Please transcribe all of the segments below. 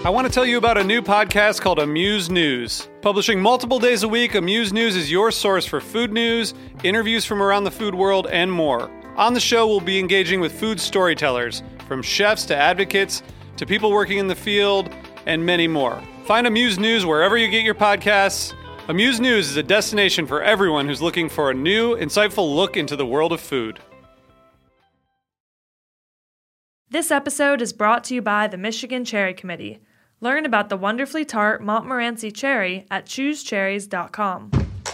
I want to tell you about a new podcast called Amuse News. Publishing multiple days a week, Amuse News is your source for food news, interviews from around the food world, and more. On the show, we'll be engaging with food storytellers, from chefs to advocates to people working in the field, and many more. Find Amuse News wherever you get your podcasts. Amuse News is a destination for everyone who's looking for a new, insightful look into the world of food. This episode is brought to you by the Michigan Cherry Committee. Learn about the wonderfully tart Montmorency cherry at choosecherries.com.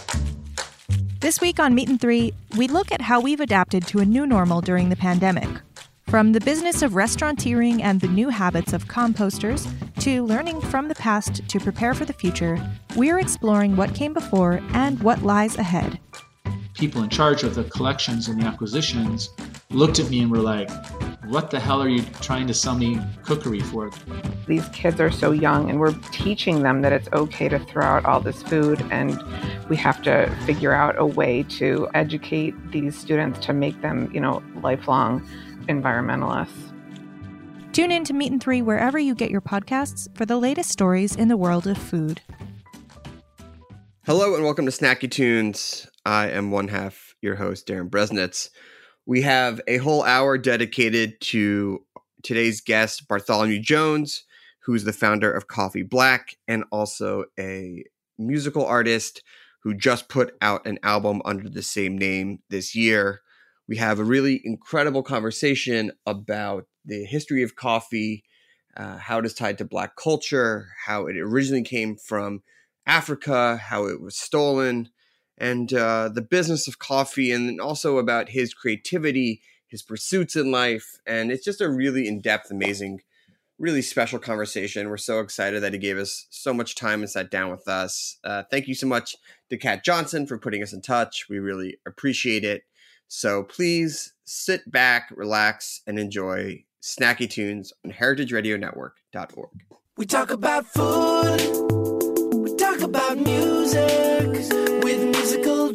This week on Meat and Three, we look at how we've adapted to a new normal during the pandemic. From the business of restaurateuring and the new habits of composters, to learning from the past to prepare for the future, we're exploring what came before and what lies ahead. People in charge of the collections and the acquisitions looked at me and were like, what the hell are you trying to sell me cookery for? These kids are so young, and we're teaching them that it's okay to throw out all this food, and we have to figure out a way to educate these students to make them, lifelong environmentalists. Tune in to Meat and Three wherever you get your podcasts for the latest stories in the world of food. Hello and welcome to Snacky Tunes. I am one half your host, Darren Bresnitz. We have a whole hour dedicated to today's guest, Bartholomew Jones, who's the founder of Coffee Black and also a musical artist who just put out an album under the same name this year. We have a really incredible conversation about the history of coffee, how it is tied to Black culture, how it originally came from Africa, how it was stolen, and the business of coffee, and then also about his creativity, his pursuits in life. And it's just a really in-depth, amazing, really special conversation. We're so excited that he gave us so much time and sat down with us. Thank you so much to Kat Johnson for putting us in touch. We really appreciate it. So please sit back, relax, and enjoy Snacky Tunes on heritageradionetwork.org. We talk about food. We talk about music with musical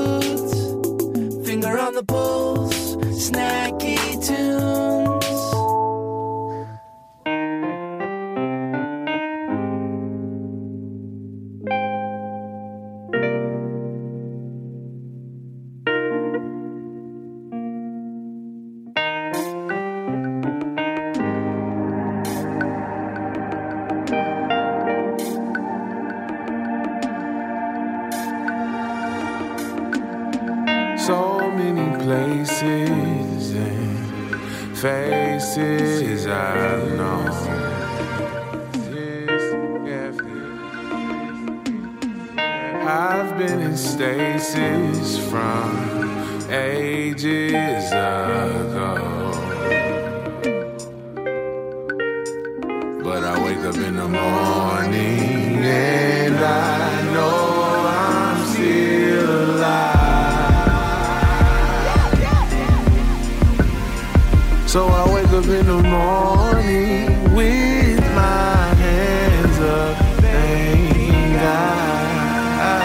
dudes. Finger on the pulse, Snacky Tunes. So many places and faces I've known. I've been in stasis from ages ago, but I wake up in the morning and I know I'm still alive. So I wake up in the morning with my hands up, thank God.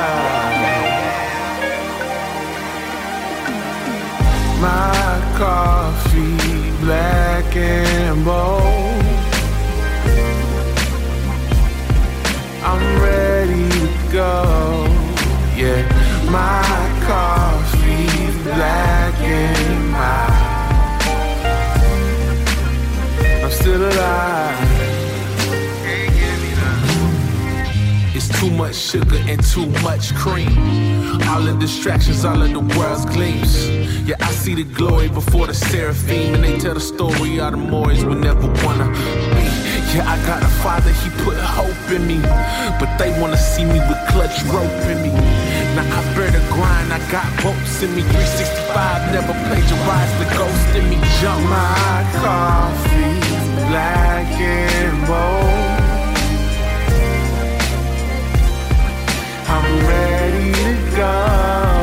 My coffee black and bold, I'm ready to go. Yeah, my coffee black and mild, I'm still alive. It's too much sugar and too much cream. All the distractions, all of the world's gleams. Yeah, I see the glory before the seraphim, and they tell the story all the Moors would never wanna be. Yeah, I got a father, he put hope in me, but they wanna see me with clutch rope in me. Now I bear the grind, I got ropes in me. 365, never plagiarize the ghost in me. Jump my coffee, black and bold, I'm ready to go.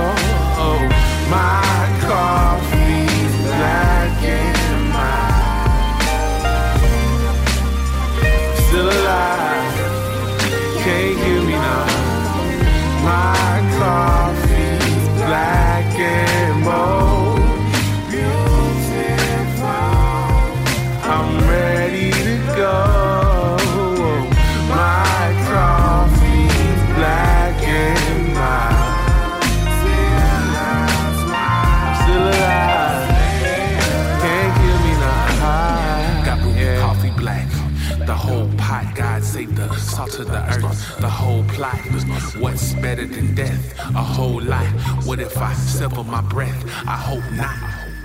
My coffee, black and mild, still alive, can't hear me now. My coffee, black and bold, beautiful. salt to the earth. The whole plot. What's better than death? A whole lot. What if I sever my breath? I hope not.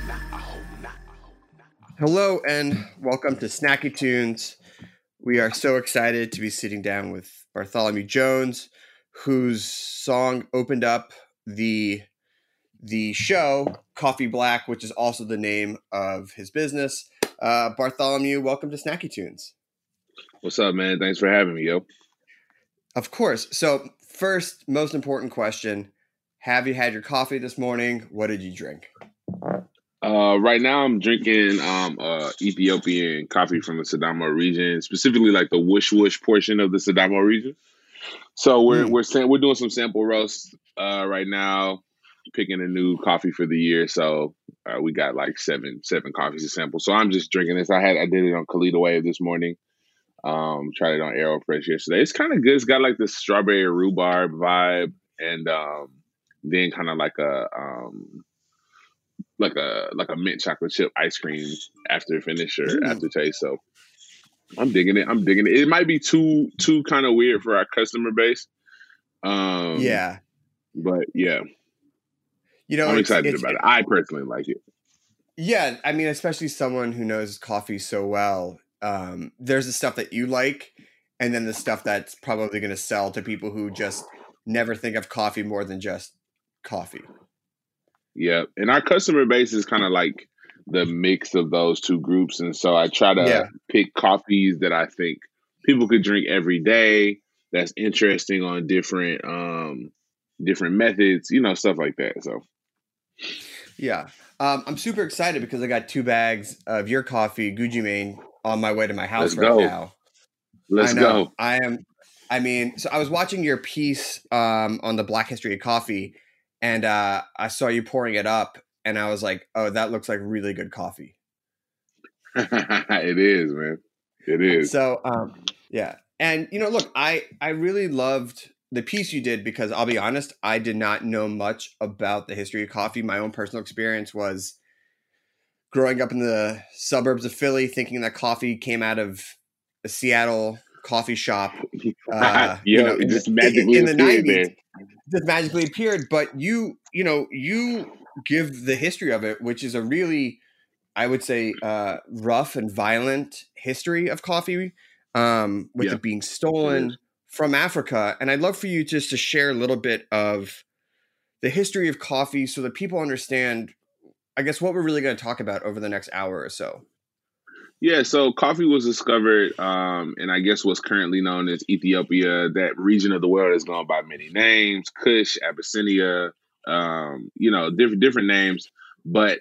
Hello and welcome to Snacky Tunes. We are so excited to be sitting down with Bartholomew Jones, whose song opened up the show Coffee Black, which is also the name of his business. Bartholomew, welcome to Snacky Tunes. What's up, man? Thanks for having me, yo. Of course. So first, most important question, have you had your coffee this morning? What did you drink? Right now I'm drinking Ethiopian coffee from the Sidamo region, specifically like the Wush Wush portion of the Sidamo region. So we're doing some sample roasts right now, picking a new coffee for the year. So we got like seven coffees to sample. So I'm just drinking this. I did it on Kalita Wave this morning. Tried it on AeroFresh yesterday. It's kind of good. It's got like this strawberry rhubarb vibe, and then kind of like a mint chocolate chip ice cream after finish or aftertaste. So I'm digging it. It might be too kind of weird for our customer base. Yeah. But yeah. I'm excited about it. I personally like it. Yeah, I mean, especially someone who knows coffee so well. There's the stuff that you like, and then the stuff that's probably going to sell to people who just never think of coffee more than just coffee. Yeah, and our customer base is kind of like the mix of those two groups, and so I try to pick coffees that I think people could drink every day. That's interesting on different methods, stuff like that. So, yeah, I'm super excited because I got 2 bags of your coffee, Gucci Mane, on my way to my house now. Let's go. So I was watching your piece on the Black History of Coffee. And I saw you pouring it up, and I was like, oh, that looks like really good coffee. It is, man. It is. So, yeah. And, look, I really loved the piece you did because I'll be honest, I did not know much about the history of coffee. My own personal experience was growing up in the suburbs of Philly, thinking that coffee came out of a Seattle coffee shop. It just magically in the 90s. There. Just magically appeared, but you give the history of it, which is a really, I would say, rough and violent history of coffee, with it being stolen from Africa. And I'd love for you just to share a little bit of the history of coffee so that people understand, I guess, what we're really going to talk about over the next hour or so. Yeah, so coffee was discovered, and I guess what's currently known as Ethiopia. That region of the world is known by many names: Kush, Abyssinia, different names. But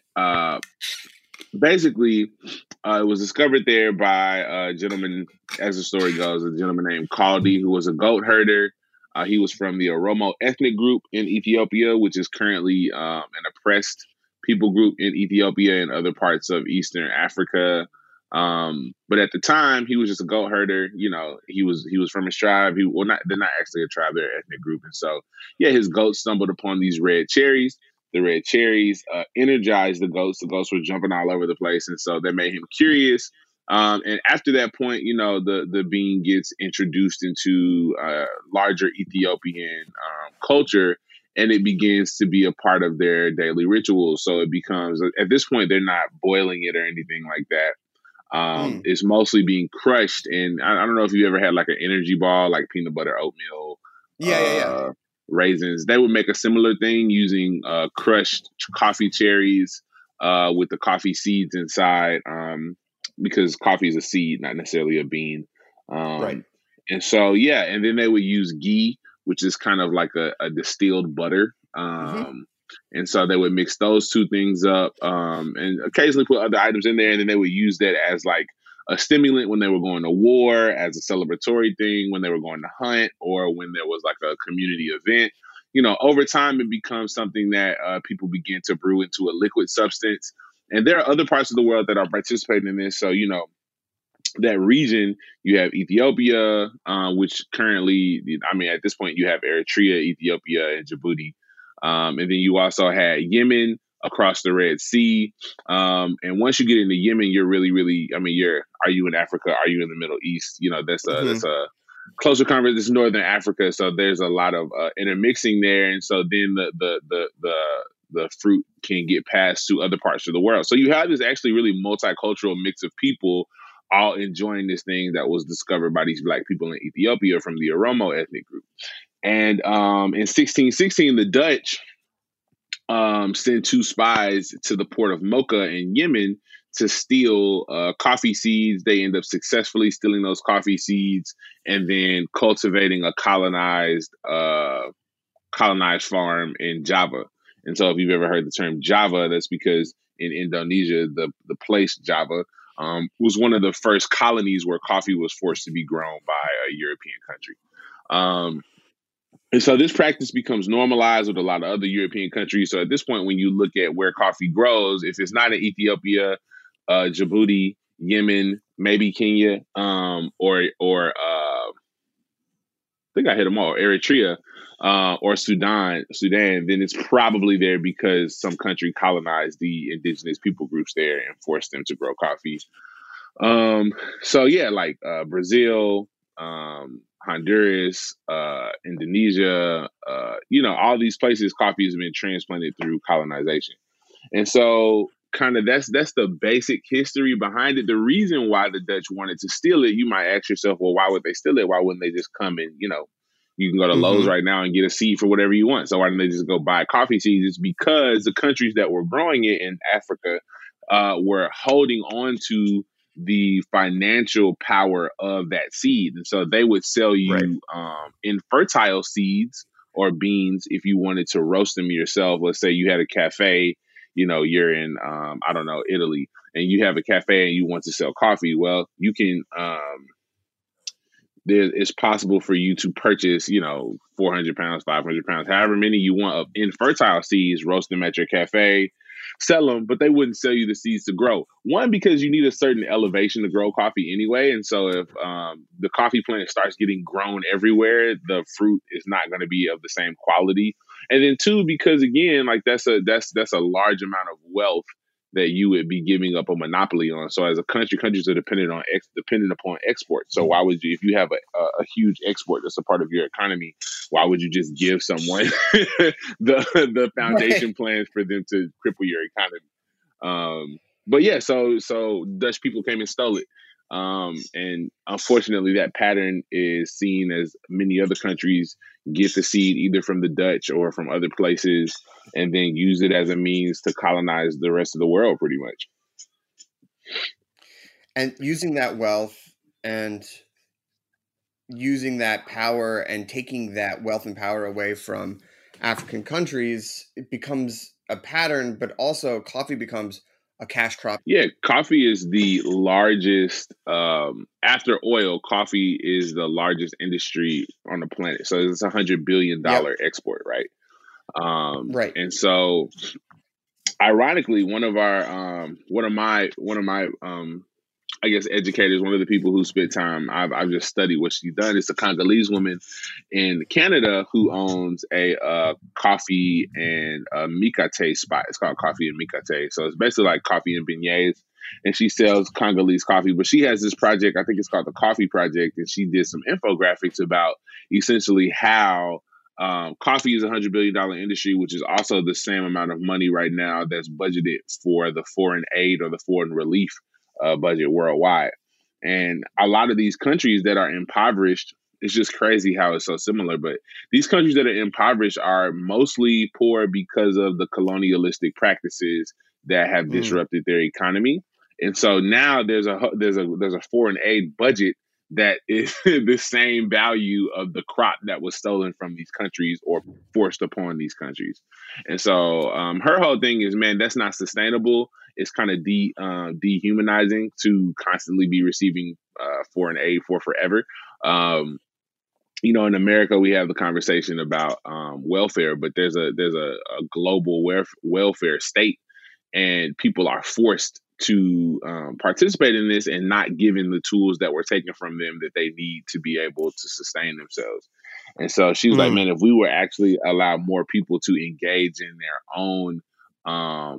basically, it was discovered there by a gentleman, as the story goes, a gentleman named Kaldi, who was a goat herder. He was from the Oromo ethnic group in Ethiopia, which is currently an oppressed people group in Ethiopia and other parts of Eastern Africa. But at the time, he was just a goat herder. He was from his tribe. They're not actually a tribe; they're an ethnic group. And so, his goats stumbled upon these red cherries. The red cherries energized the goats. The goats were jumping all over the place, and so that made him curious. And after that point, the bean gets introduced into larger Ethiopian culture, and it begins to be a part of their daily rituals. So it becomes, at this point, they're not boiling it or anything like that. It's mostly being crushed, and I don't know if you ever had like an energy ball, like peanut butter oatmeal, raisins. They would make a similar thing using crushed coffee cherries with the coffee seeds inside, because coffee is a seed, not necessarily a bean. Right. And so, and then they would use ghee, which is kind of like a distilled butter. And so they would mix those two things up, and occasionally put other items in there. And then they would use that as like a stimulant when they were going to war, as a celebratory thing, when they were going to hunt, or when there was like a community event. Over time, it becomes something that people begin to brew into a liquid substance. And there are other parts of the world that are participating in this. So, that region, you have Ethiopia, which currently, at this point, you have Eritrea, Ethiopia, and Djibouti. And then you also had Yemen across the Red Sea. And once you get into Yemen, you're really, really, are you in Africa? Are you in the Middle East? That's a closer conversation. This is Northern Africa, so there's a lot of intermixing there, and so then the fruit can get passed to other parts of the world. So you have this actually really multicultural mix of people all enjoying this thing that was discovered by these Black people in Ethiopia from the Oromo ethnic group. And in 1616, the Dutch sent 2 spies to the port of Mocha in Yemen to steal coffee seeds. They end up successfully stealing those coffee seeds and then cultivating a colonized farm in Java. And so if you've ever heard the term Java, that's because in Indonesia, the place Java was one of the first colonies where coffee was forced to be grown by a European country. And so this practice becomes normalized with a lot of other European countries. So at this point, when you look at where coffee grows, if it's not in Ethiopia, Djibouti, Yemen, maybe Kenya, or I think I hit them all, Eritrea, or Sudan, then it's probably there because some country colonized the indigenous people groups there and forced them to grow coffee. So yeah, like Brazil, Honduras, Indonesia, all these places, coffee has been transplanted through colonization. And so kind of that's the basic history behind it. The reason why the Dutch wanted to steal it, you might ask yourself, well, why would they steal it? Why wouldn't they just come and, you can go to Lowe's right now and get a seed for whatever you want. So why didn't they just go buy coffee seeds? It's because the countries that were growing it in Africa were holding on to the financial power of that seed. And so they would sell you infertile seeds or beans if you wanted to roast them yourself. Let's say you had a cafe, you're in, Italy, and you have a cafe and you want to sell coffee. Well, you can, it's possible for you to purchase, 400 pounds, 500 pounds, however many you want of infertile seeds, roast them at your cafe, sell them, but they wouldn't sell you the seeds to grow. One, because you need a certain elevation to grow coffee anyway. And so if the coffee plant starts getting grown everywhere, the fruit is not going to be of the same quality. And then 2, because again, like that's a large amount of wealth that you would be giving up a monopoly on. So as a countries are dependent upon export. So why would you, if you have a huge export that's a part of your economy, why would you just give someone the foundation plans for them to cripple your economy? But yeah, so Dutch people came and stole it. And unfortunately, that pattern is seen as many other countries get the seed either from the Dutch or from other places and then use it as a means to colonize the rest of the world pretty much. And using that wealth and using that power and taking that wealth and power away from African countries, it becomes a pattern, but also coffee becomes a cash crop. Yeah, coffee is the largest, after oil, coffee is the largest industry on the planet. So it's $100 billion export, right? Right. And so ironically, one of my I guess educators, one of the people who spent time, I've just studied what she's done. It's a Congolese woman in Canada who owns a coffee and mikate spot. It's called Coffee and Mikate. So it's basically like coffee and beignets. And she sells Congolese coffee, but she has this project, I think it's called the Coffee Project. And she did some infographics about essentially how coffee is a $100 billion industry, which is also the same amount of money right now that's budgeted for the foreign aid or the foreign relief budget worldwide. And a lot of these countries that are impoverished, it's just crazy how it's so similar, but these countries that are impoverished are mostly poor because of the colonialistic practices that have disrupted their economy. And so now there's a foreign aid budget that is the same value of the crop that was stolen from these countries or forced upon these countries. And so her whole thing is, man, that's not sustainable. It's kind of dehumanizing to constantly be receiving foreign aid for forever. In America, we have the conversation about welfare, but there's a global welfare state, and people are forced to participate in this and not given the tools that were taken from them that they need to be able to sustain themselves. And so she was like, man, if we were actually allow more people to engage in their own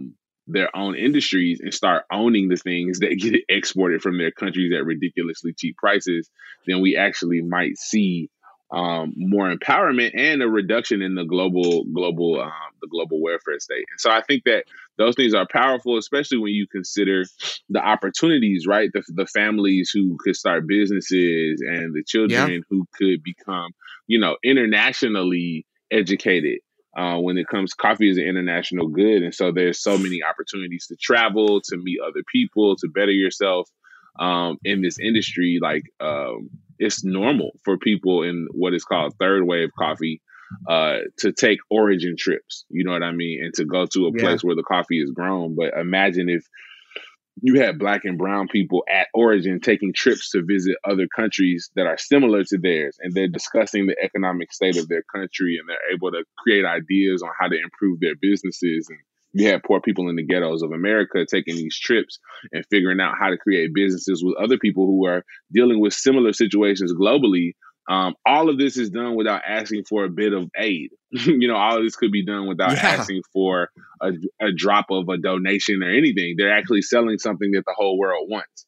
their own industries and start owning the things that get exported from their countries at ridiculously cheap prices, then we actually might see more empowerment and a reduction in the global welfare state. And so I think that those things are powerful, especially when you consider the opportunities, right? The families who could start businesses and the children who could become, internationally educated. When it comes, coffee is an international good. And so there's so many opportunities to travel, to meet other people, to better yourself in this industry. Like, it's normal for people in what is called third wave coffee to take origin trips, you know what I mean? And to go to a place where the coffee is grown. But imagine if you had Black and brown people at origin taking trips to visit other countries that are similar to theirs, and they're discussing the economic state of their country, and they're able to create ideas on how to improve their businesses. And you have poor people in the ghettos of America taking these trips and figuring out how to create businesses with other people who are dealing with similar situations globally. All of this is done without asking for a bit of aid. All of this could be done without asking for a drop of a donation or anything. They're actually selling something that the whole world wants,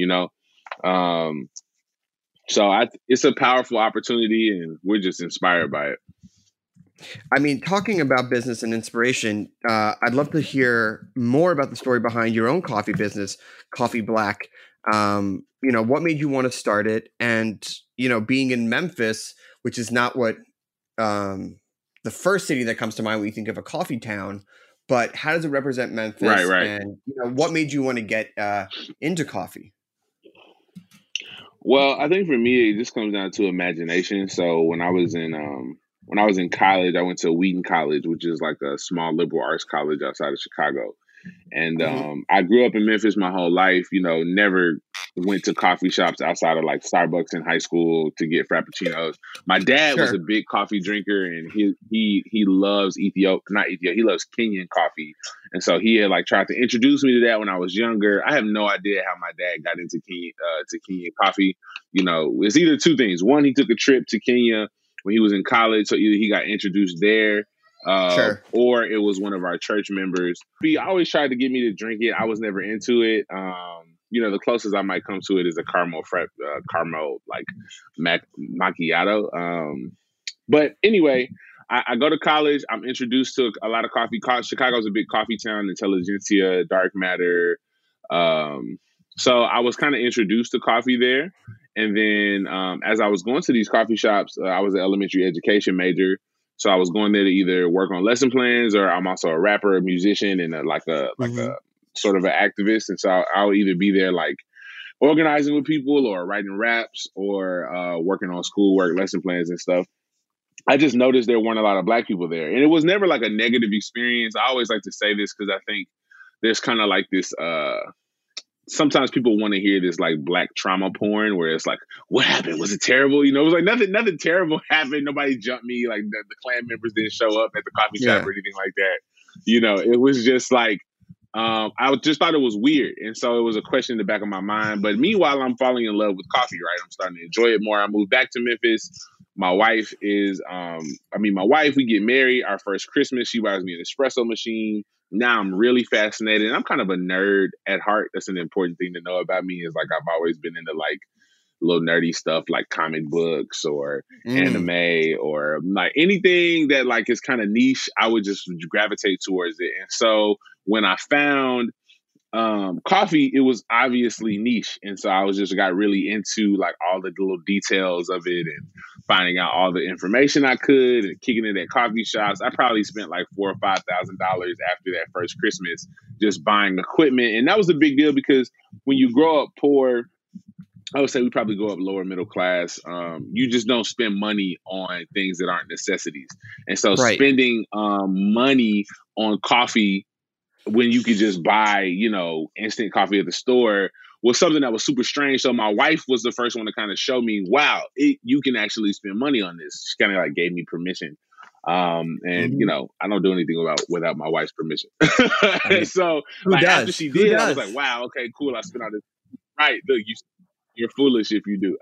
So it's a powerful opportunity, and we're just inspired by it. I mean, talking about business and inspiration, I'd love to hear more about the story behind your own coffee business, Coffee Black. What made you want to start it? And, being in Memphis, which is not what the first city that comes to mind when you think of a coffee town, but how does it represent Memphis? Right. And, what made you want to get into coffee? Well, I think for me, it just comes down to imagination. So when I was in college, I went to Wheaton College, which is like a small liberal arts college outside of Chicago. And I grew up in Memphis my whole life, never went to coffee shops outside of like Starbucks in high school to get Frappuccinos. My dad was a big coffee drinker, and he loves he loves Kenyan coffee. And so he had like tried to introduce me to that when I was younger. I have no idea how my dad got into Kenyan coffee. It's either two things. One, he took a trip to Kenya when he was in college, so either he got introduced there, or it was one of our church members. He always tried to get me to drink it. I was never into it. The closest I might come to it is a caramel like macchiato. But anyway, I go to college. I'm introduced to a lot of coffee. Chicago's a big coffee town, intelligentsia, dark matter. So I was kind of introduced to coffee there. And then as I was going to these coffee shops, I was an elementary education major. So I was going there to either work on lesson plans, or I'm also a rapper, a musician, and a sort of an activist. And so I would either be there like organizing with people, or writing raps, or working on schoolwork, lesson plans and stuff. I just noticed there weren't a lot of Black people there. And it was never like a negative experience. I always like to say this because I think there's kind of like this, sometimes people want to hear this like Black trauma porn where it's like, what happened? Was it terrible? It was like nothing terrible happened. Nobody jumped me. Like the Klan members didn't show up at the coffee shop or anything like that. It was just like, I just thought it was weird. And so it was a question in the back of my mind. But meanwhile, I'm falling in love with coffee, right? I'm starting to enjoy it more. I moved back to Memphis. My wife is, we get married. Our first Christmas, she buys me an espresso machine. Now I'm really fascinated. And I'm kind of a nerd at heart. That's an important thing to know about me, is like I've always been into like little nerdy stuff like comic books or anime, or like anything that like is kind of niche. I would just gravitate towards it. And so when I found coffee, it was obviously niche. And so I got really into like all the little details of it and finding out all the information I could and kicking it at coffee shops. I probably spent like $4,000 or $5,000 after that first Christmas just buying equipment. And that was a big deal because when you grow up poor, I would say we probably go up lower middle class. You just don't spend money on things that aren't necessities. And so spending money on coffee when you could just buy, instant coffee at the store was something that was super strange. So my wife was the first one to kind of show me, wow, you can actually spend money on this. She kind of like gave me permission. I don't do anything without my wife's permission. So after she did, I was like, wow, okay, cool. I spent all this. Right. Look, you're foolish if you do.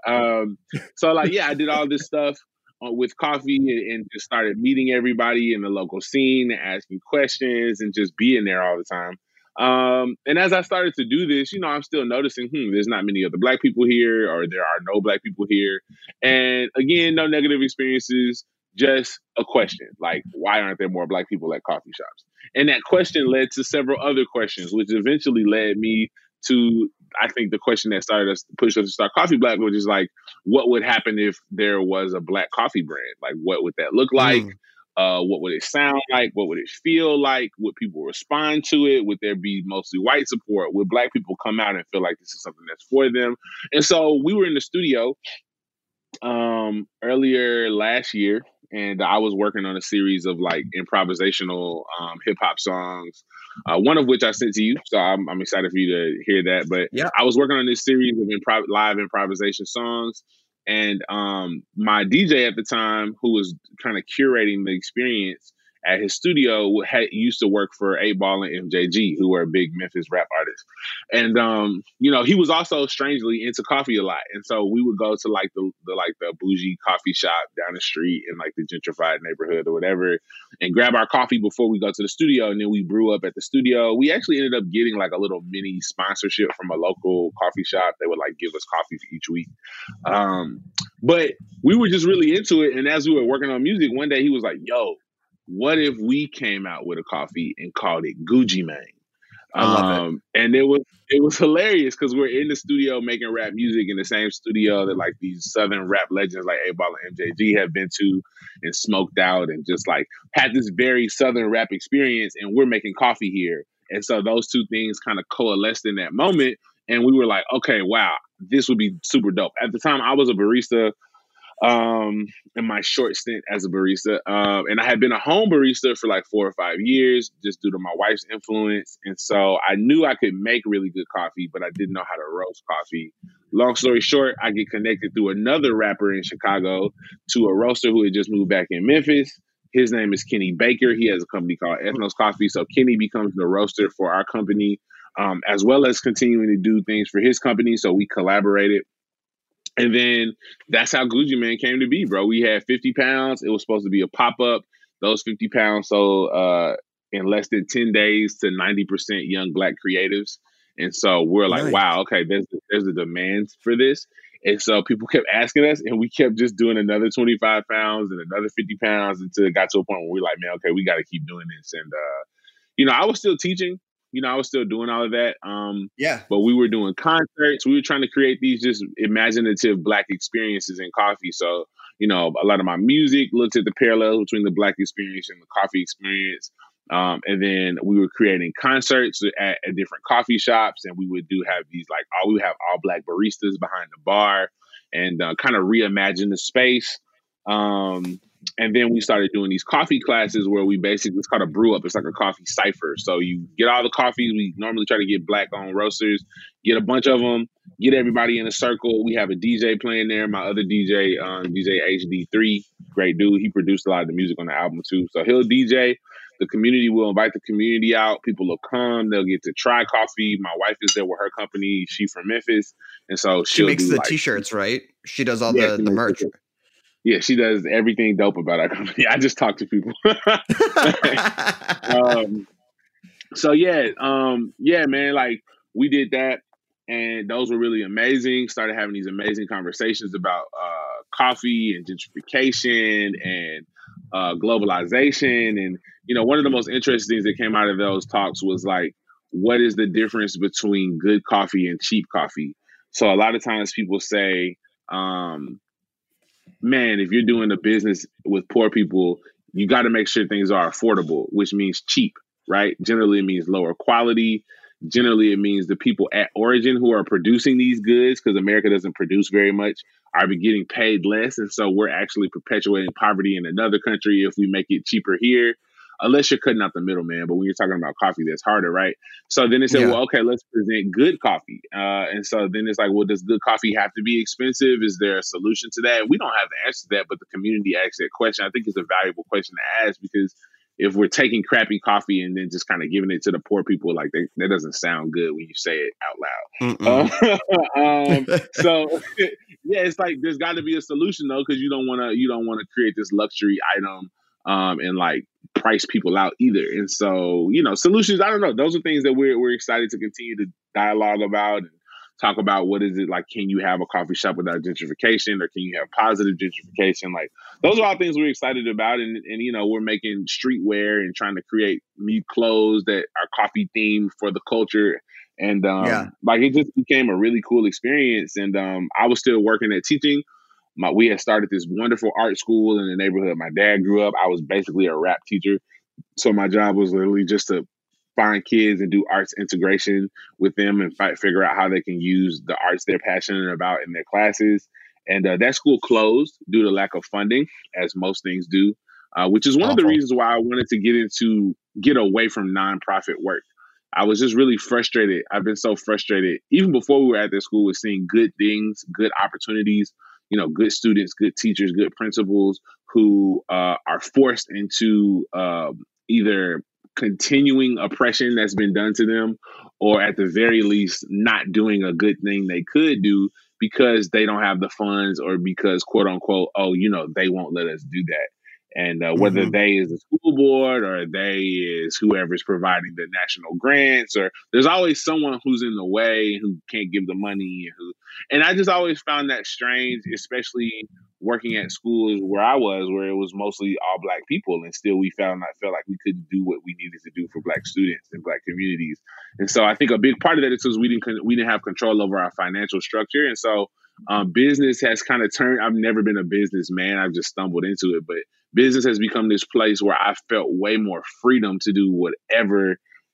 I did all this stuff with coffee and just started meeting everybody in the local scene, asking questions and just being there all the time. And as I started to do this, I'm still noticing, there's not many other Black people here, or there are no Black people here. And again, no negative experiences, just a question, like, why aren't there more Black people at coffee shops? And that question led to several other questions, which eventually led me to, I think, the question that pushed us to start Coffee Black, which is like, what would happen if there was a Black coffee brand? Like, what would that look like? What would it sound like? What would it feel like? Would people respond to it? Would there be mostly white support? Would Black people come out and feel like this is something that's for them? And so we were in the studio earlier last year, and I was working on a series of like improvisational hip hop songs, one of which I sent to you. So I'm excited for you to hear that. But yeah, I was working on this series of live improvisation songs. And my DJ at the time, who was kind of curating the experience at his studio, used to work for 8Ball and MJG, who were big Memphis rap artists. And he was also strangely into coffee a lot. And so we would go to like the bougie coffee shop down the street in like the gentrified neighborhood or whatever, and grab our coffee before we go to the studio. And then we brew up at the studio. We actually ended up getting like a little mini sponsorship from a local coffee shop. They would like give us coffee for each week. But we were just really into it. And as we were working on music, one day he was like, yo, what if we came out with a coffee and called it Gucci Mane? I love it. And it was hilarious because we're in the studio making rap music in the same studio that like these Southern rap legends like 8Ball and MJG have been to and smoked out and just like had this very Southern rap experience, and we're making coffee here. And so those two things kind of coalesced in that moment. And we were like, okay, wow, this would be super dope. At the time, I was a barista in my short stint as a barista. And I had been a home barista for like 4 or 5 years just due to my wife's influence. And so I knew I could make really good coffee, but I didn't know how to roast coffee. Long story short, I get connected through another rapper in Chicago to a roaster who had just moved back in Memphis. His name is Kenny Baker. He has a company called Ethnos Coffee. So Kenny becomes the roaster for our company, as well as continuing to do things for his company. So we collaborated. And then that's how Gucci Mane came to be, bro. We had 50 pounds. It was supposed to be a pop-up. Those 50 pounds sold in less than 10 days to 90% young Black creatives. And so we're like, wow, okay, there's a demand for this. And so people kept asking us, and we kept just doing another 25 pounds and another 50 pounds until it got to a point where we're like, man, okay, we got to keep doing this. And, I was still teaching. I was still doing all of that. But we were doing concerts. We were trying to create these just imaginative Black experiences in coffee. So, a lot of my music looked at the parallels between the Black experience and the coffee experience. And then we were creating concerts at different coffee shops. And we would have these we would have all Black baristas behind the bar and kind of reimagine the space. And then we started doing these coffee classes where we basically, it's called a brew up. It's like a coffee cipher. So you get all the coffees. We normally try to get Black owned roasters, get a bunch of them, get everybody in a circle. We have a DJ playing there. My other DJ, DJ HD3, great dude. He produced a lot of the music on the album too. So he'll DJ. The community will invite the community out. People will come. They'll get to try coffee. My wife is there with her company. She's from Memphis. And so she makes the t-shirts, right? She does all the merch. Yeah, she does everything dope about our company. I just talk to people. Man, like we did that, and those were really amazing. Started having these amazing conversations about coffee and gentrification and globalization. And, one of the most interesting things that came out of those talks was like, what is the difference between good coffee and cheap coffee? So a lot of times people say, man, if you're doing a business with poor people, you got to make sure things are affordable, which means cheap, right? Generally, it means lower quality. Generally, it means the people at origin who are producing these goods, because America doesn't produce very much, are getting paid less. And so we're actually perpetuating poverty in another country if we make it cheaper here, unless you're cutting out the middleman. But when you're talking about coffee, that's harder, right? So then they said, well, okay, let's present good coffee. And so then it's like, well, does good coffee have to be expensive? Is there a solution to that? We don't have the answer to that, but the community asked that question. I think it's a valuable question to ask, because if we're taking crappy coffee and then just kind of giving it to the poor people, like that doesn't sound good when you say it out loud. So yeah, it's like there's got to be a solution though, because you don't want to create this luxury item and like price people out either. And so, you know, solutions, I don't know. Those are things that we're excited to continue to dialogue about and talk about. What is it like? Can you have a coffee shop without gentrification, or can you have positive gentrification? Like, those are all things we're excited about. And you know, we're making streetwear and trying to create new clothes that are coffee themed for the culture. And like, it just became a really cool experience. And I was still working at teaching. We had started this wonderful art school in the neighborhood my dad grew up. I was basically a rap teacher. So my job was literally just to find kids and do arts integration with them and figure out how they can use the arts they're passionate about in their classes. And that school closed due to lack of funding, as most things do, which is one of the reasons why I wanted to get away from nonprofit work. I was just really frustrated. I've been so frustrated, even before we were at this school, with seeing good things, good opportunities, you know, good students, good teachers, good principals who are forced into either continuing oppression that's been done to them, or at the very least not doing a good thing they could do because they don't have the funds, or because, quote unquote, oh, you know, they won't let us do that. And whether they is the school board, or they is whoever's providing the national grants, or there's always someone who's in the way who can't give the money. And I just always found that strange, especially working at schools where I was, where it was mostly all Black people, and still I felt like we couldn't do what we needed to do for Black students and Black communities. And so I think a big part of that is because we didn't have control over our financial structure. And so business has kind of turned. I've never been a businessman. I've just stumbled into it, but business has become this place where I felt way more freedom to do whatever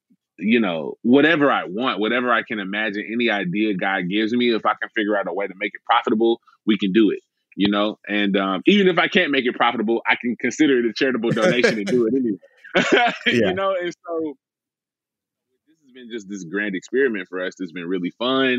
I want, whatever I can imagine, any idea God gives me. If I can figure out a way to make it profitable, we can do it, you know? And even if I can't make it profitable, I can consider it a charitable donation and do it anyway. You know? And so this has been just this grand experiment for us. It's been really fun.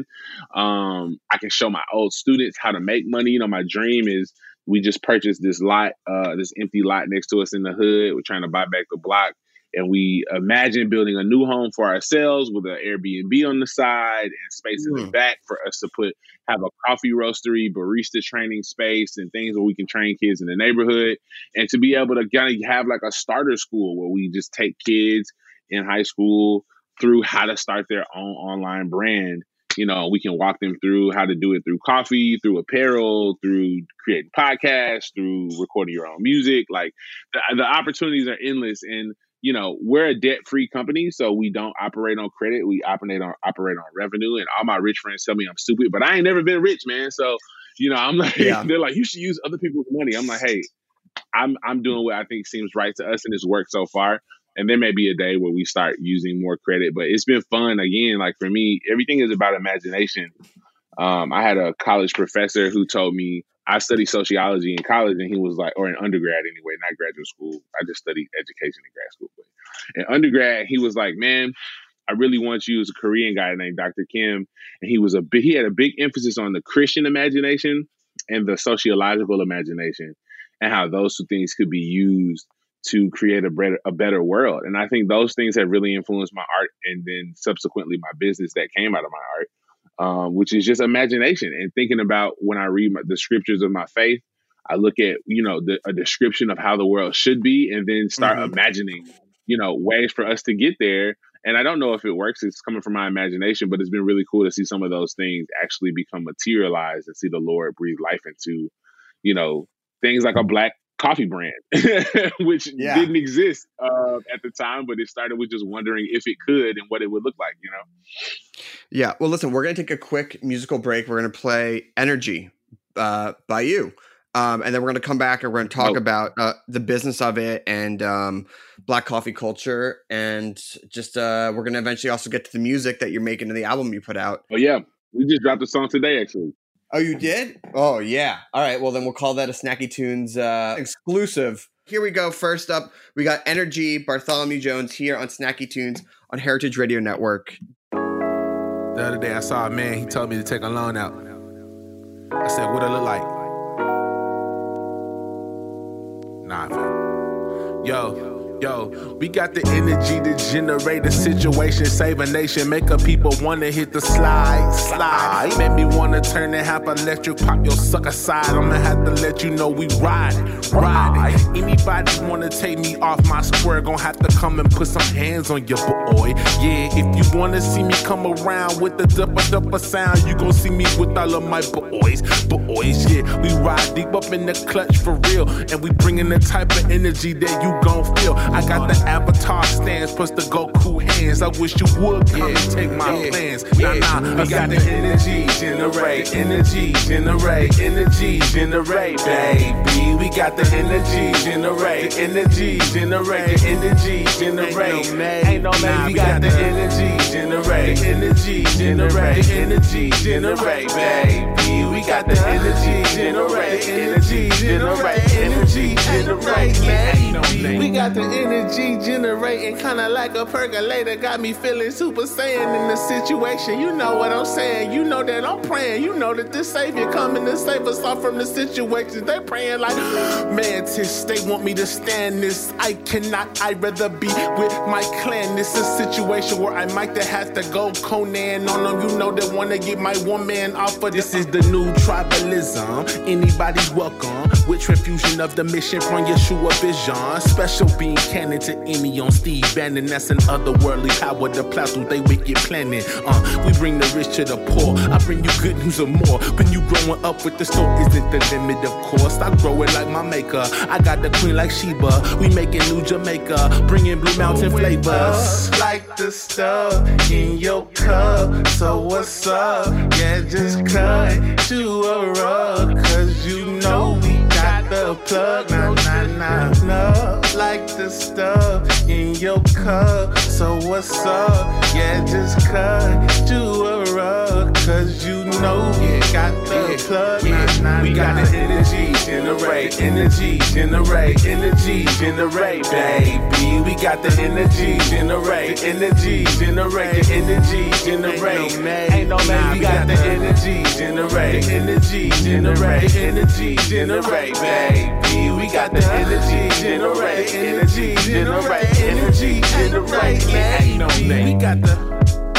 I can show my old students how to make money. You know, my dream is, we just purchased this lot, this empty lot next to us in the hood. We're trying to buy back the block. And we imagine building a new home for ourselves with an Airbnb on the side and space in the back for us to have a coffee roastery, barista training space, and things where we can train kids in the neighborhood. And to be able to kind of have like a starter school where we just take kids in high school through how to start their own online brand. You know, we can walk them through how to do it through coffee, through apparel, through creating podcasts, through recording your own music. Like the opportunities are endless. And, you know, we're a debt-free company, so we don't operate on credit. We operate on revenue. And all my rich friends tell me I'm stupid, but I ain't never been rich, man. So, you know, I'm like, they're like, you should use other people's money. I'm like, hey, I'm doing what I think seems right to us, and it's worked so far. And there may be a day where we start using more credit, but it's been fun. Again, like for me, everything is about imagination. I had a college professor who told me, I studied sociology in college, and he was like, or in undergrad anyway, not graduate school. I just studied education in grad school. But in undergrad, he was like, man, I really want you. As a Korean guy named Dr. Kim. And he had a big emphasis on the Christian imagination and the sociological imagination, and how those two things could be used to create a better world. And I think those things have really influenced my art, and then subsequently my business that came out of my art, which is just imagination and thinking about, when I read the scriptures of my faith, I look at, you know, a description of how the world should be, and then start imagining, you know, ways for us to get there. And I don't know if it works. It's coming from my imagination, but it's been really cool to see some of those things actually become materialized, and see the Lord breathe life into, you know, things like a Black coffee brand, which didn't exist at the time, but it started with just wondering if it could and what it would look like, you know? Yeah. Well, listen, we're going to take a quick musical break. We're going to play Energy by you. And then we're going to come back and we're going to talk about the business of it and Black coffee culture. And just we're going to eventually also get to the music that you're making and the album you put out. Oh, yeah. We just dropped a song today, actually. Oh, you did? Oh, yeah. All right. Well, then we'll call that a Snacky Tunes exclusive. Here we go. First up, we got Energy, Bartholomew Jones here on Snacky Tunes on Heritage Radio Network. The other day I saw a man, he told me to take a loan out. I said, what it look like? Nah, man. Yo, Yo, we got the energy to generate a situation, save a nation, make a people wanna hit the slide. Make me wanna turn and have electric, pop your sucker side. I'ma have to let you know we ride. Anybody wanna take me off my square, gon' have to come and put some hands on your boy. Yeah, if you wanna see me come around with the duppa sound, you gon' see me with all of my boys. Yeah, we ride deep up in the clutch for real, and we bringing the type of energy that you gon' feel. I got the avatar stance plus the Goku hands. I wish you would come and take my plans. Nah, we got the energy generate, baby. We got the energy generate. Ain't no man, we got the energy generate, baby. We got the energy generate. We got the energy generating, kinda like a percolator. Got me feeling Super Saiyan in the situation. You know what I'm saying? You know that I'm praying. You know that this Savior coming to save us all from the situations. They praying like mantis. They want me to stand this. I cannot. I'd rather be with my clan. This is a situation where I might have to go Conan on them. You know they wanna get my woman off of this. Is the new tribalism. Anybody's welcome. With transfusion of the mission from Yeshua Vision. Special being canon to Emmy on Steve Bannon. That's an otherworldly power to plow through they wicked planning. We bring the rich to the poor. I bring you good news or more. When you growing up with the store isn't the limit, of course. I grow it like my maker. I got the queen like Sheba. We making new Jamaica. Bringing Blue Mountain flavors. Like the stuff in your cup. So what's up? Yeah, just cut to a rug. Cause you know we got the plug. Nah. Like the stuff in your cup. So what's up? Yeah, just cut to a rug. Cause you know we got the plug. We got the energy generate, baby. We got the energy generate, Ain't no man, we got the energy generate, baby. We got the energy generate, Ain't no man, we got the.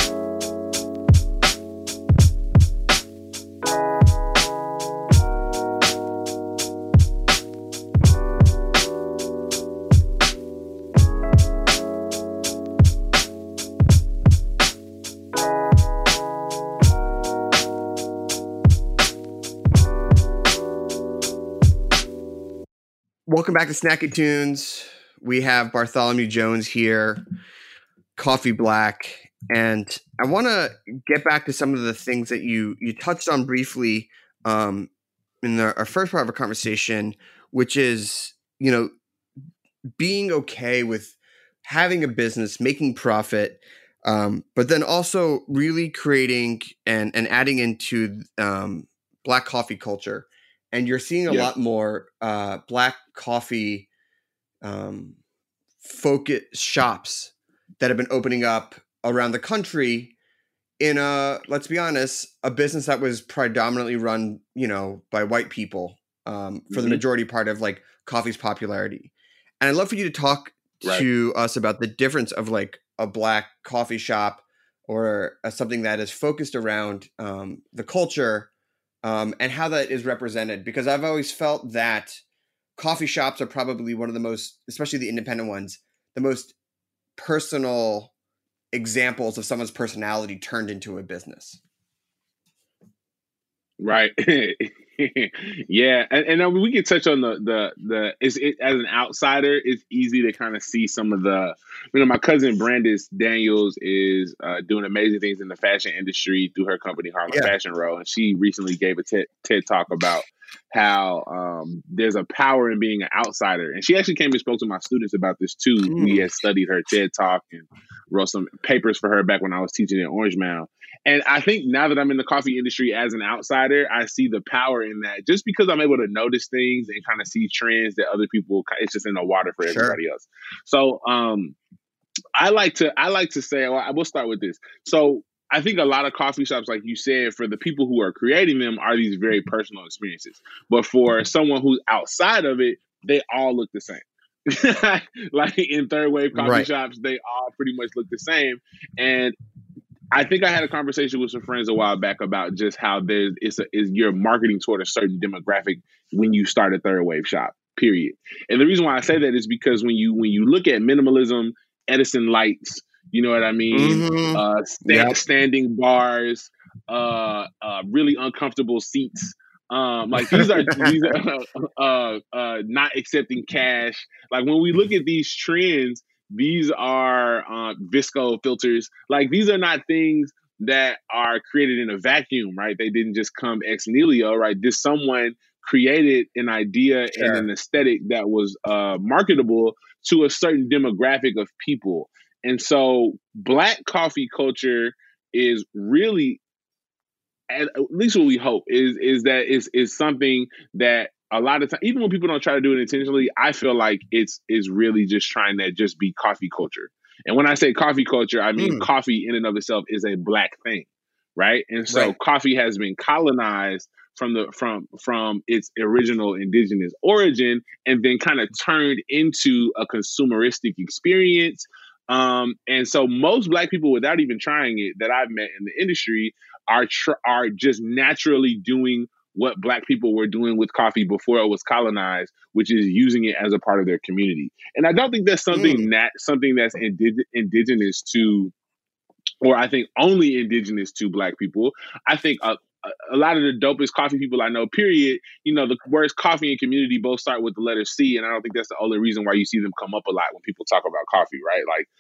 Welcome back to Snacky Tunes. We have Bartholomew Jones here, Coffee Black, and I want to get back to some of the things that you touched on briefly in our first part of our conversation, which is, being okay with having a business, making profit, but then also really creating and adding into Black coffee culture. And you're seeing a lot more Black coffee focus shops that have been opening up around the country in let's be honest, a business that was predominantly run, by white people for the majority part of like coffee's popularity. And I'd love for you to talk to us about the difference of like a Black coffee shop or something that is focused around the culture. And how that is represented, because I've always felt that coffee shops are probably one of the most, especially the independent ones, the most personal examples of someone's personality turned into a business. Right. Yeah. And we can touch on as an outsider, it's easy to kind of see some of the, my cousin Brandis Daniels is doing amazing things in the fashion industry through her company, Harlem Fashion Row. And she recently gave a TED talk about how there's a power in being an outsider. And she actually came and spoke to my students about this too. We had studied her TED talk and wrote some papers for her back when I was teaching at Orange Mound. And I think now that I'm in the coffee industry as an outsider, I see the power in that, just because I'm able to notice things and kind of see trends that other people, it's just in the water for everybody else. So I like to say, well, I will start with this. So I think a lot of coffee shops, like you said, for the people who are creating them are these very personal experiences. But for someone who's outside of it, they all look the same. like in third wave coffee Right. shops, they all pretty much look the same. And I think I had a conversation with some friends a while back about just how you're marketing toward a certain demographic when you start a third wave shop, period. And the reason why I say that is because when you look at minimalism, Edison lights, you know what I mean? Standing bars, really uncomfortable seats. Like these are not accepting cash. Like when we look at these trends, these are visco filters. Like these are not things that are created in a vacuum, right? They didn't just come ex nihilo, right? Someone created an idea and an aesthetic that was marketable to a certain demographic of people. And so Black coffee culture is really, at least what we hope, is that is something that a lot of times, even when people don't try to do it intentionally, I feel like it's really just trying to just be coffee culture. And when I say coffee culture, I mean coffee in and of itself is a Black thing, right? And so coffee has been colonized from its original indigenous origin and then kind of turned into a consumeristic experience. And so most Black people, without even trying it, that I've met in the industry are just naturally doing what Black people were doing with coffee before it was colonized, which is using it as a part of their community. And I don't think that's something that's indigenous to, or I think only indigenous to Black people. I think a lot of the dopest coffee people I know, period, you know, the words coffee and community both start with the letter C. And I don't think that's the only reason why you see them come up a lot when people talk about coffee, right?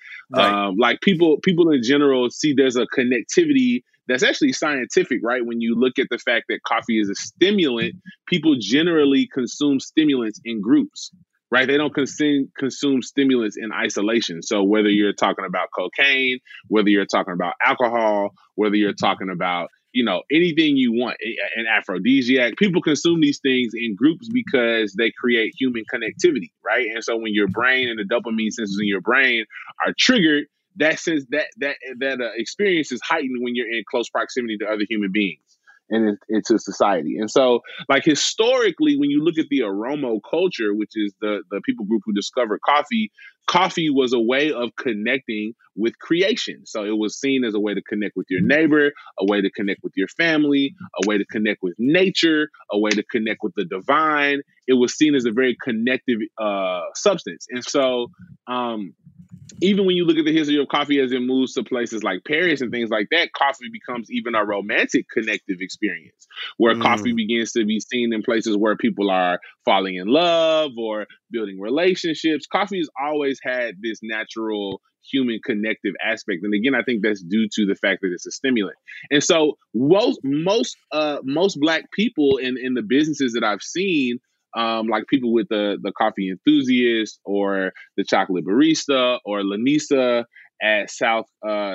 Like people in general see there's a connectivity that's actually scientific, right? When you look at the fact that coffee is a stimulant, people generally consume stimulants in groups, right? They don't consume stimulants in isolation. So whether you're talking about cocaine, whether you're talking about alcohol, whether you're talking about, you know, anything you want, an aphrodisiac, people consume these things in groups because they create human connectivity, right? And so when your brain and the dopamine sensors in your brain are triggered, that sense that experience is heightened when you're in close proximity to other human beings and into society. And so, like, historically, when you look at the Oromo culture, which is the people group who discovered coffee was a way of connecting with creation. So it was seen as a way to connect with your neighbor, a way to connect with your family, a way to connect with nature, a way to connect with the divine. It was seen as a very connective substance. And so, even when you look at the history of coffee as it moves to places like Paris and things like that, coffee becomes even a romantic connective experience where coffee begins to be seen in places where people are falling in love or building relationships. Coffee has always had this natural human connective aspect. And again, I think that's due to the fact that it's a stimulant. And so most Black people in the businesses that I've seen, like people with the coffee enthusiast or the chocolate barista or Lanisa at South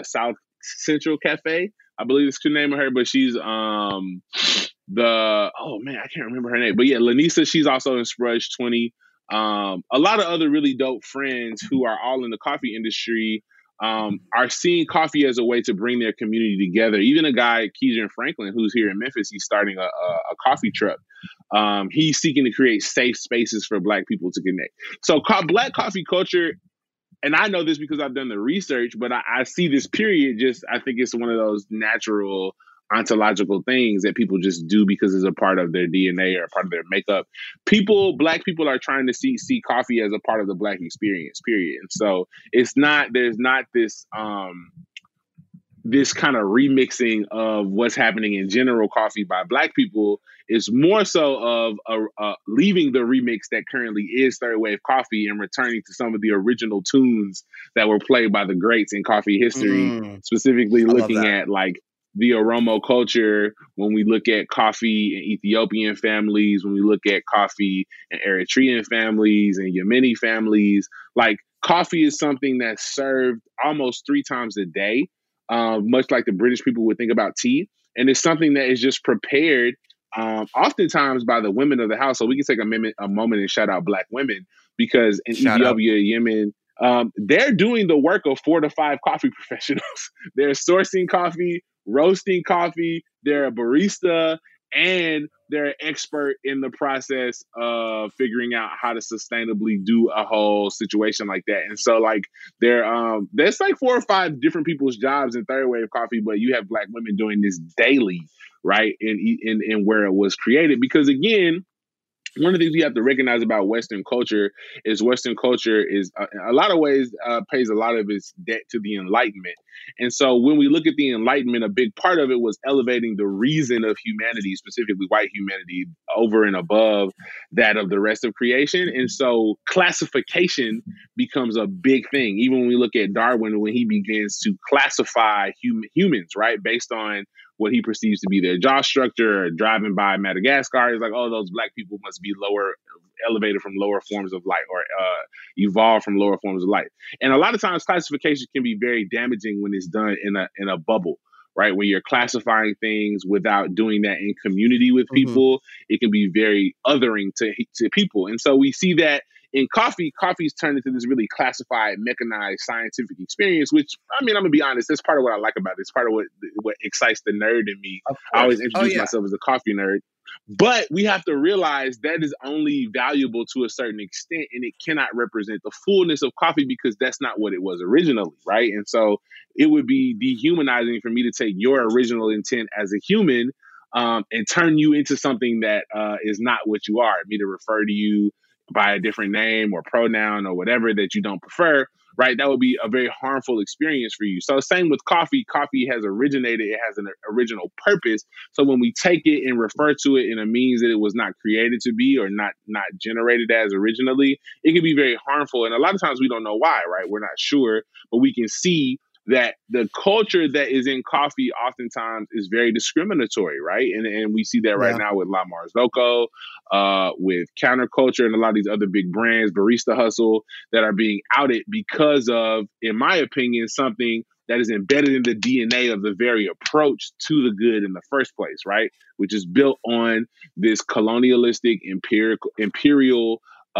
Central Cafe. I believe it's the name of her, but she's I can't remember her name. But yeah, Lanisa, she's also in Sprudge 20. A lot of other really dope friends who are all in the coffee industry are seeing coffee as a way to bring their community together. Even a guy, Keegan Franklin, who's here in Memphis, he's starting a coffee truck. He's seeking to create safe spaces for Black people to connect. So Black coffee culture, and I know this because I've done the research, but I see this period I think it's one of those natural ontological things that people just do because it's a part of their DNA or a part of their makeup. Black people are trying to see coffee as a part of the Black experience, period. And so there's not this this kind of remixing of what's happening in general coffee by Black people. It's more so of leaving the remix that currently is third wave coffee and returning to some of the original tunes that were played by the greats in coffee history, specifically looking at like the Oromo culture, when we look at coffee in Ethiopian families, when we look at coffee in Eritrean families and Yemeni families, like coffee is something that's served almost 3 times a day, much like the British people would think about tea. And it's something that is just prepared oftentimes by the women of the house. So we can take a moment and shout out Black women, because in Ethiopia, Yemen, they're doing the work of 4 to 5 coffee professionals. They're sourcing coffee, roasting coffee, they're a barista, and they're an expert in the process of figuring out how to sustainably do a whole situation like that. And so like there's like 4 or 5 different people's jobs in Third Wave Coffee, but you have Black women doing this daily, right? In where it was created. Because again, one of the things we have to recognize about Western culture is a lot of ways pays a lot of its debt to the Enlightenment. And so when we look at the Enlightenment, a big part of it was elevating the reason of humanity, specifically white humanity, over and above that of the rest of creation. And so classification becomes a big thing. Even when we look at Darwin, when he begins to classify humans, right, based on what he perceives to be their jaw structure, or driving by Madagascar, he's like, oh, those Black people must be elevated from lower forms of life, or evolved from lower forms of life. And a lot of times classification can be very damaging when it's done in a bubble, right? When you're classifying things without doing that in community with people, it can be very othering to people. And so we see that in coffee's turned into this really classified, mechanized, scientific experience, which, I mean, I'm going to be honest, that's part of what I like about it. It's part of what excites the nerd in me. I always introduce myself as a coffee nerd. But we have to realize that is only valuable to a certain extent, and it cannot represent the fullness of coffee because that's not what it was originally, right? And so it would be dehumanizing for me to take your original intent as a human and turn you into something that is not what you are, me to refer to you by a different name or pronoun or whatever that you don't prefer, right? That would be a very harmful experience for you. So same with coffee. Coffee has originated. It has an original purpose. So when we take it and refer to it in a means that it was not created to be, or not generated as originally, it can be very harmful. And a lot of times we don't know why, right? We're not sure, but we can see that the culture that is in coffee oftentimes is very discriminatory, right? And we see that right now with La Marzocco, with Counterculture, and a lot of these other big brands, Barista Hustle, that are being outed because of, in my opinion, something that is embedded in the DNA of the very approach to the good in the first place, right? Which is built on this colonialistic, imperial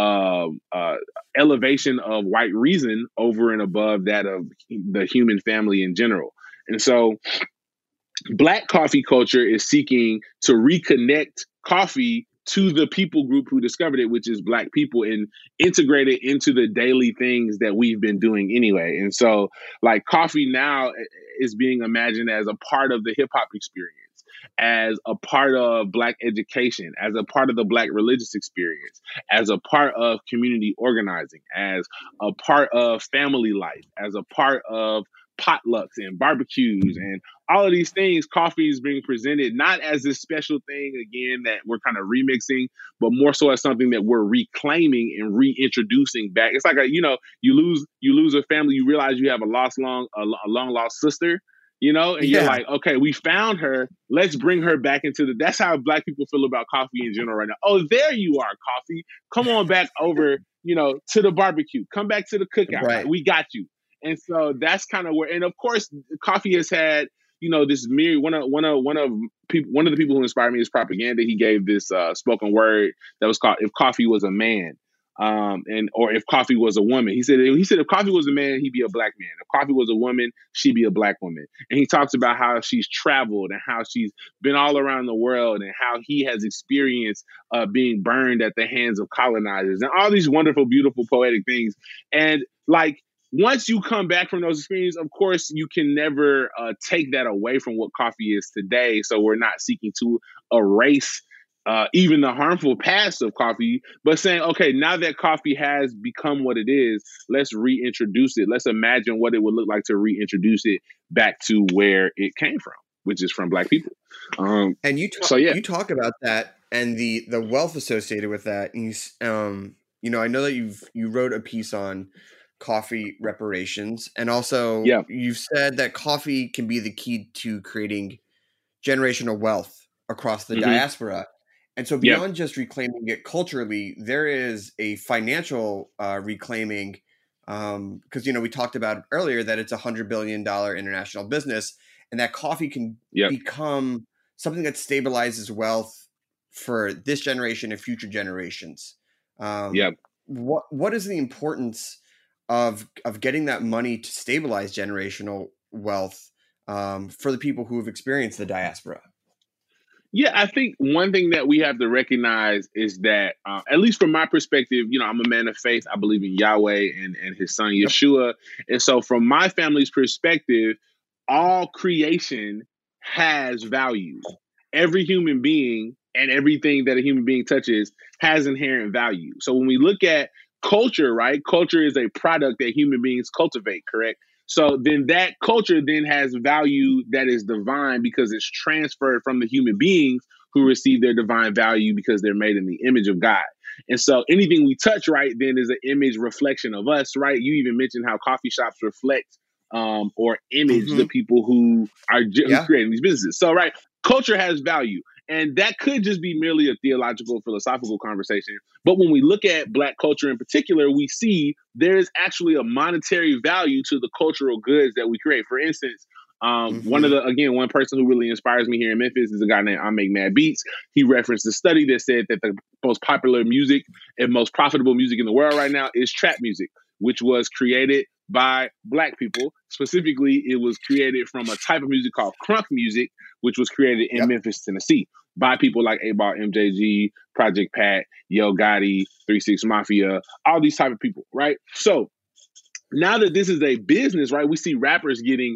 elevation of white reason over and above that of the human family in general. And so Black coffee culture is seeking to reconnect coffee to the people group who discovered it, which is Black people, and integrate it into the daily things that we've been doing anyway. And so like coffee now is being imagined as a part of the hip hop experience, as a part of Black education, as a part of the Black religious experience, as a part of community organizing, as a part of family life, as a part of potlucks and barbecues and all of these things. Coffee is being presented not as this special thing, again, that we're kind of remixing, but more so as something that we're reclaiming and reintroducing back. It's like you lose a family, you realize you have a long lost sister, and you're like, okay, we found her. Let's bring her back that's how Black people feel about coffee in general right now. Oh, there you are, coffee. Come on back over, to the barbecue. Come back to the cookout. Right. We got you. And so that's kind of where, and of course, coffee has had, this myriad. One of the people who inspired me is Propaganda. He gave this spoken word that was called "If Coffee Was a Man," or if coffee was a woman. He said if coffee was a man, he'd be a Black man. If coffee was a woman, she'd be a Black woman. And he talks about how she's traveled and how she's been all around the world and how he has experienced being burned at the hands of colonizers and all these wonderful, beautiful, poetic things. And like, once you come back from those experiences, of course, you can never take that away from what coffee is today. So we're not seeking to erase even the harmful past of coffee, but saying, okay, now that coffee has become what it is, let's reintroduce it. Let's imagine what it would look like to reintroduce it back to where it came from, which is from Black people. And you talk about that and the wealth associated with that. And I know that you wrote a piece on coffee reparations, and also you've said that coffee can be the key to creating generational wealth across the diaspora. And so beyond just reclaiming it culturally, there is a financial reclaiming, because we talked about earlier that it's $100 billion international business, and that coffee can become something that stabilizes wealth for this generation and future generations. What is the importance of getting that money to stabilize generational wealth for the people who have experienced the diaspora? Yeah, I think one thing that we have to recognize is that, at least from my perspective, I'm a man of faith. I believe in Yahweh and his son, Yeshua. And so from my family's perspective, all creation has value. Every human being and everything that a human being touches has inherent value. So when we look at culture, right? Culture is a product that human beings cultivate, correct? So then that culture then has value that is divine because it's transferred from the human beings who receive their divine value because they're made in the image of God. And so anything we touch, right, then is an image reflection of us, right? You even mentioned how coffee shops reflect or image the people who are creating these businesses. So, right, culture has value. And that could just be merely a theological, philosophical conversation. But when we look at Black culture in particular, we see there's actually a monetary value to the cultural goods that we create. For instance, one person who really inspires me here in Memphis is a guy named I Make Mad Beats. He referenced a study that said that the most popular music and most profitable music in the world right now is trap music, which was created by Black people. Specifically, it was created from a type of music called crunk music, which was created in Memphis, Tennessee, by people like 8Ball, MJG, Project Pat, Yo Gotti, 3 6 Mafia, all these type of people, right? So now that this is a business, right, we see rappers getting,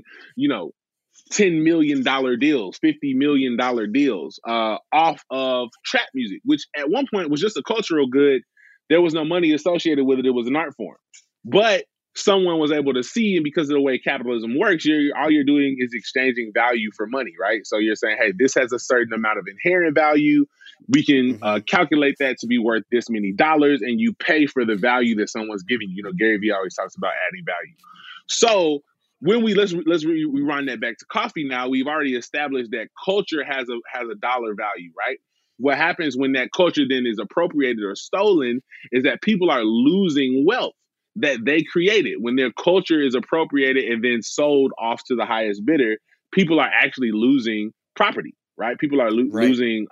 $10 million deals, $50 million deals off of trap music, which at one point was just a cultural good. There was no money associated with it. It was an art form. But someone was able to see, and because of the way capitalism works, all you're doing is exchanging value for money, right? So you're saying, hey, this has a certain amount of inherent value. We can calculate that to be worth this many dollars, and you pay for the value that someone's giving you. Gary Vee always talks about adding value. So when let's run that back to coffee now, we've already established that culture has a dollar value, right? What happens when that culture then is appropriated or stolen is that people are losing wealth that they created. When their culture is appropriated and then sold off to the highest bidder, people are actually losing property, right? People are losing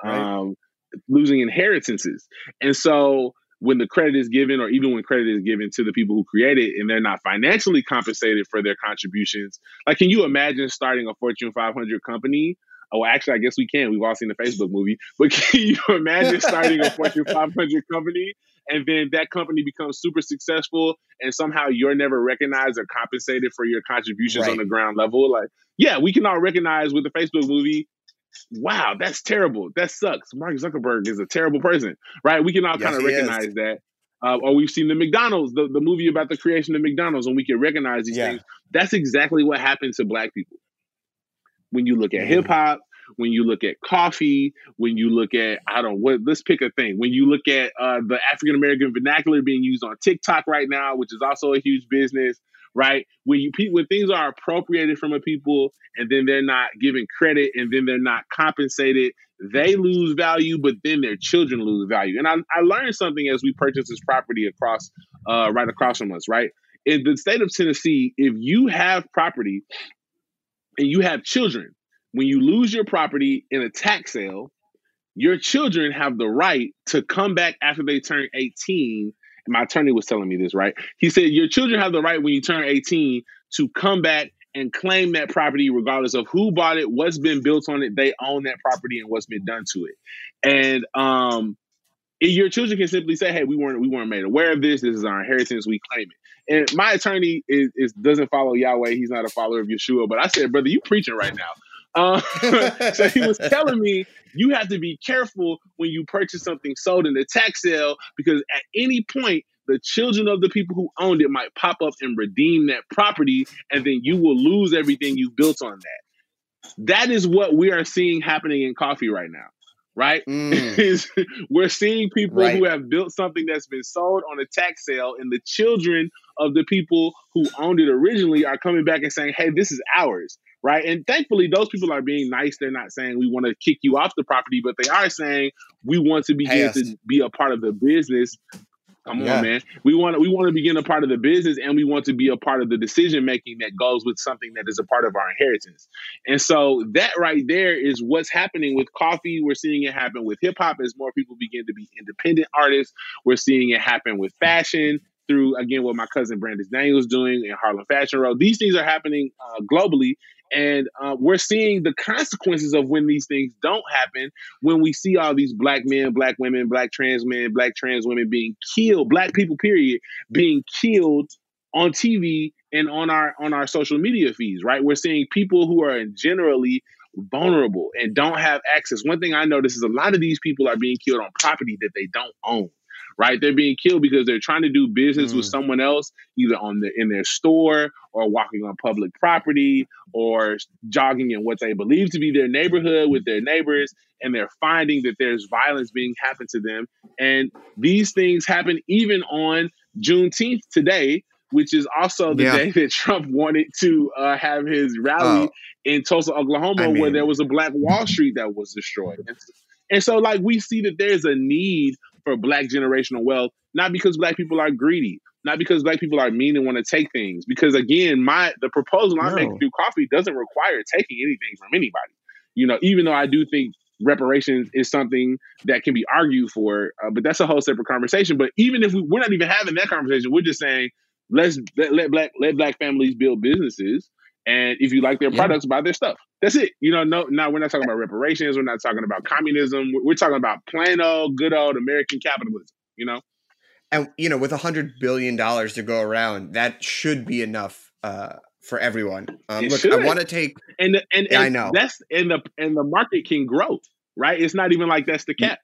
inheritances. And so when the credit is given, or even when credit is given to the people who create it and they're not financially compensated for their contributions, like, can you imagine starting a Fortune 500 company? Oh, actually, I guess we can. We've all seen the Facebook movie. But can you imagine starting a Fortune 500 company and then that company becomes super successful and somehow you're never recognized or compensated for your contributions on the ground level? Like, yeah, we can all recognize with the Facebook movie, wow, that's terrible. That sucks. Mark Zuckerberg is a terrible person, right? We can all kind of recognize that. Or we've seen the McDonald's, the movie about the creation of McDonald's, and we can recognize these things. That's exactly what happened to Black people. When you look at hip hop, when you look at coffee, when you look at, let's pick a thing. When you look at the African-American vernacular being used on TikTok right now, which is also a huge business, right? When things are appropriated from a people and then they're not given credit and then they're not compensated, they lose value, but then their children lose value. And I learned something as we purchased this property right across from us, right? In the state of Tennessee, if you have property and you have children, when you lose your property in a tax sale, your children have the right to come back after they turn 18. And my attorney was telling me this, right? He said, your children have the right when you turn 18 to come back and claim that property regardless of who bought it, what's been built on it. They own that property and what's been done to it. And your children can simply say, hey, we weren't made aware of this. This is our inheritance. We claim it. And my attorney doesn't follow Yahweh. He's not a follower of Yeshua. But I said, brother, you preaching right now. So he was telling me you have to be careful when you purchase something sold in the tax sale, because at any point, the children of the people who owned it might pop up and redeem that property, and then you will lose everything you built on that. That is what we are seeing happening in coffee right now, right? We're seeing people who have built something that's been sold on a tax sale, and the children of the people who owned it originally are coming back and saying, hey, this is ours. Right. And thankfully, those people are being nice. They're not saying we want to kick you off the property, but they are saying we want to begin to be a part of the business. Come on, man. We want to begin a part of the business, and we want to be a part of the decision making that goes with something that is a part of our inheritance. And so that right there is what's happening with coffee. We're seeing it happen with hip hop as more people begin to be independent artists. We're seeing it happen with fashion through, again, what my cousin Brandis Daniels doing in Harlem Fashion Row. These things are happening globally. And we're seeing the consequences of when these things don't happen, when we see all these black men, black women, black trans men, black trans women being killed, black people, period, being killed on TV and on our social media feeds, right? We're seeing people who are generally vulnerable and don't have access. One thing I notice is a lot of these people are being killed on property that they don't own. Right, they're being killed because they're trying to do business with someone else, either in their store or walking on public property or jogging in what they believe to be their neighborhood with their neighbors, and they're finding that there's violence being happened to them. And these things happen even on Juneteenth today, which is also the day that Trump wanted to have his rally in Tulsa, Oklahoma, where there was a Black Wall Street that was destroyed. And so, like, we see that there's a need for Black generational wealth, not because Black people are greedy, not because Black people are mean and want to take things. Because again, the proposal I'm making through coffee doesn't require taking anything from anybody. You know, even though I do think reparations is something that can be argued for, but that's a whole separate conversation. But even if we're not even having that conversation, we're just saying let Black families build businesses, and if you like their products, buy their stuff. That's it. You know, no, we're not talking about reparations. We're not talking about communism. We're talking about plain old, good old American capitalism, you know? And, you know, with $100 billion to go around, that should be enough for everyone. Look, I want to take... And I know. And the market can grow, right? It's not even like that's the cap.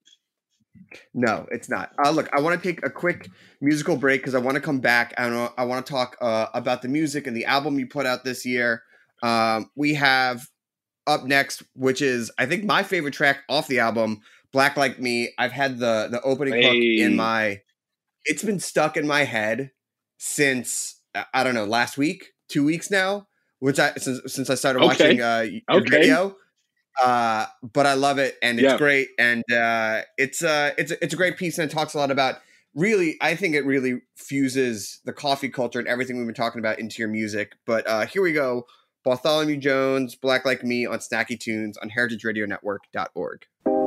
No, it's not. Look, I want to take a quick musical break because I want to come back and I want to talk about the music and the album you put out this year. We have up next, which is, I think, my favorite track off the album, Black Like Me. I've had the opening hook in it's been stuck in my head since, I don't know, last week, 2 weeks now, since I started watching your video. But I love it, and it's great, and it's a great piece, and it talks a lot about, really, I think it really fuses the coffee culture and everything we've been talking about into your music. But here we go. Bartholomew Jones, Black Like Me on Snacky Tunes on heritageradionetwork.org.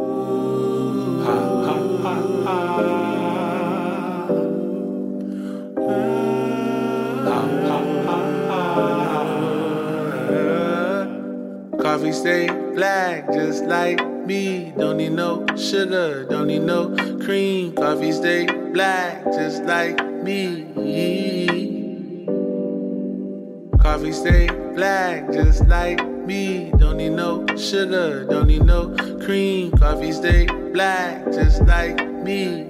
Coffee stay black just like me. Don't need no sugar, don't need no cream. Coffee stay black just like me. Coffee stay black just like me. Don't need no sugar, don't need no cream. Coffee stay black just like me.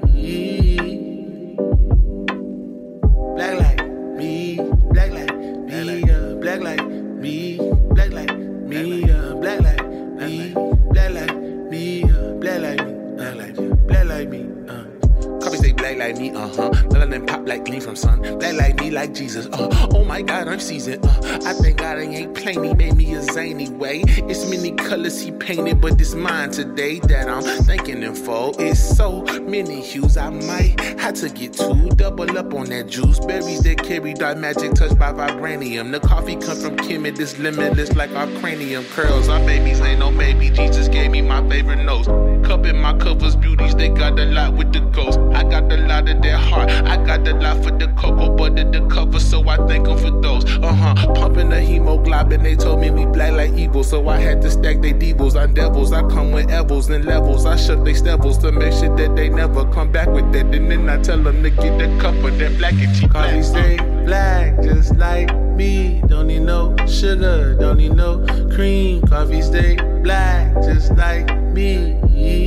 Black like me, black like me, black like me, black like me, black like me, black like me, black like me, black like me. Coffee stay black like me, melanin pop like gleam from sun. Black like me, like Jesus, oh my God, I'm seasoned. I thank God I ain't plain, he made me a zany way. It's many colors he painted, but it's mine today that I'm thanking him for. It's so many hues, I might have to get two. Double up on that juice. Berries that carry dark magic touched by vibranium. The coffee come from Kim and this limitless like our cranium curls. Our babies ain't no baby, Jesus gave me my favorite notes. Cup in my covers, beauties, they got a lot with the ghost. I got a lot of their heart, I got a lot for the cocoa butter, the cover, so I thank them for those. Pumping the hemoglobin, they told me we black like evil, so I had to stack they devils. I'm devils, I come with evils and levels. I shut they stevels to make sure that they never come back with that. And then I tell them to get the cup of that black and cheap. Coffee stay black just like me. Don't need no sugar, don't need no cream. Coffee stay black just like me.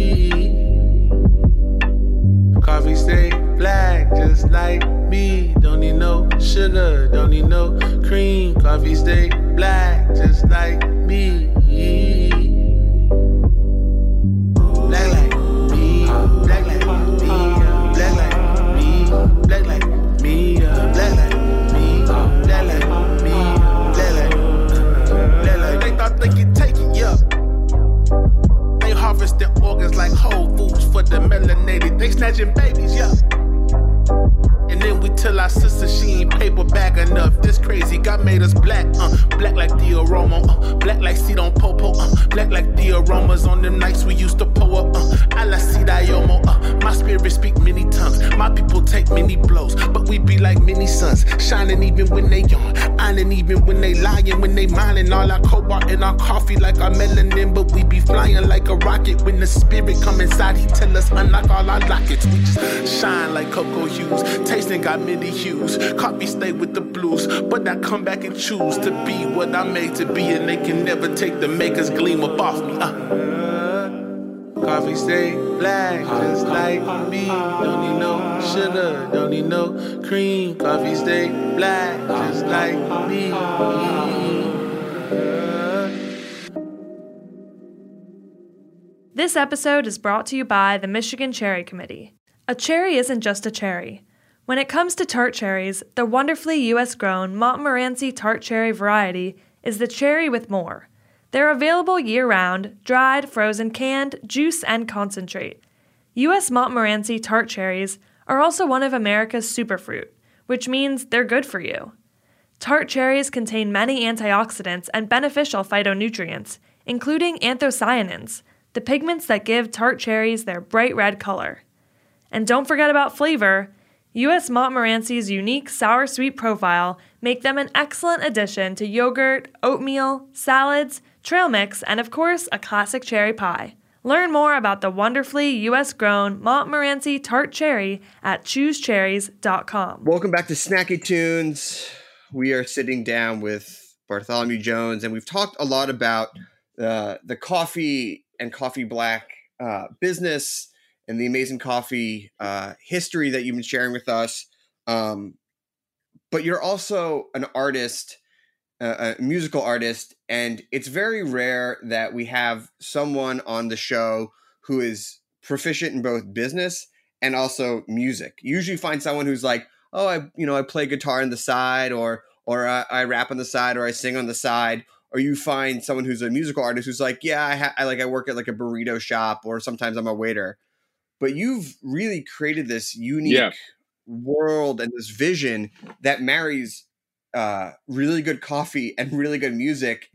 Coffee stay black just like me. Don't need no sugar, don't need no cream. Coffee stay black just like me. Black like me, black like me, black like me, black like me, black like me, black like me, black like. They thought they could take it, yeah. They harvesting organs like Whole Foods for the melanated. They snatching babies, yeah. And then we tell our sister she ain't paper bag enough. This crazy God made us black, black like the aroma, black like seed on popo, black like the aromas on them nights we used to pour up. I la see Diomo, my spirit speak many tongues, my people take many blows, but we be be like mini suns, shining even when they yawn, ironing even when they lying, when they mining all our cobalt in our coffee like our melanin, but we be flying like a rocket. When the spirit come inside, he tell us unlock all our lockets. We just shine like cocoa hues, tasting got many hues. Coffee stay with the blues, but I come back and choose to be what I'm made to be, and they can never take the maker's gleam up off me. Coffee stay black, just like me. Don't need no sugar, don't need no cream. Coffee stay black, just like me. This episode is brought to you by the Michigan Cherry Committee. A cherry isn't just a cherry. When it comes to tart cherries, the wonderfully U.S.-grown Montmorency tart cherry variety is the cherry with more. They're available year-round, dried, frozen, canned, juice, and concentrate. U.S. Montmorency tart cherries are also one of America's superfruit, which means they're good for you. Tart cherries contain many antioxidants and beneficial phytonutrients, including anthocyanins, the pigments that give tart cherries their bright red color. And don't forget about flavor. U.S. Montmorency's unique sour-sweet profile make them an excellent addition to yogurt, oatmeal, salads, trail mix, and of course, a classic cherry pie. Learn more about the wonderfully U.S.-grown Montmorency tart cherry at choosecherries.com. Welcome back to Snacky Tunes. We are sitting down with Bartholomew Jones, and we've talked a lot about the coffee and coffee black business and the amazing coffee history that you've been sharing with us. But you're also an artist, a musical artist, and it's very rare that we have someone on the show who is proficient in both business and also music. You usually find someone who's like, oh, I play guitar on the side, or I rap on the side, or I sing on the side. Or you find someone who's a musical artist who's like, yeah, I work at like a burrito shop, or sometimes I'm a waiter. But you've really created this unique world and this vision that marries really good coffee and really good music.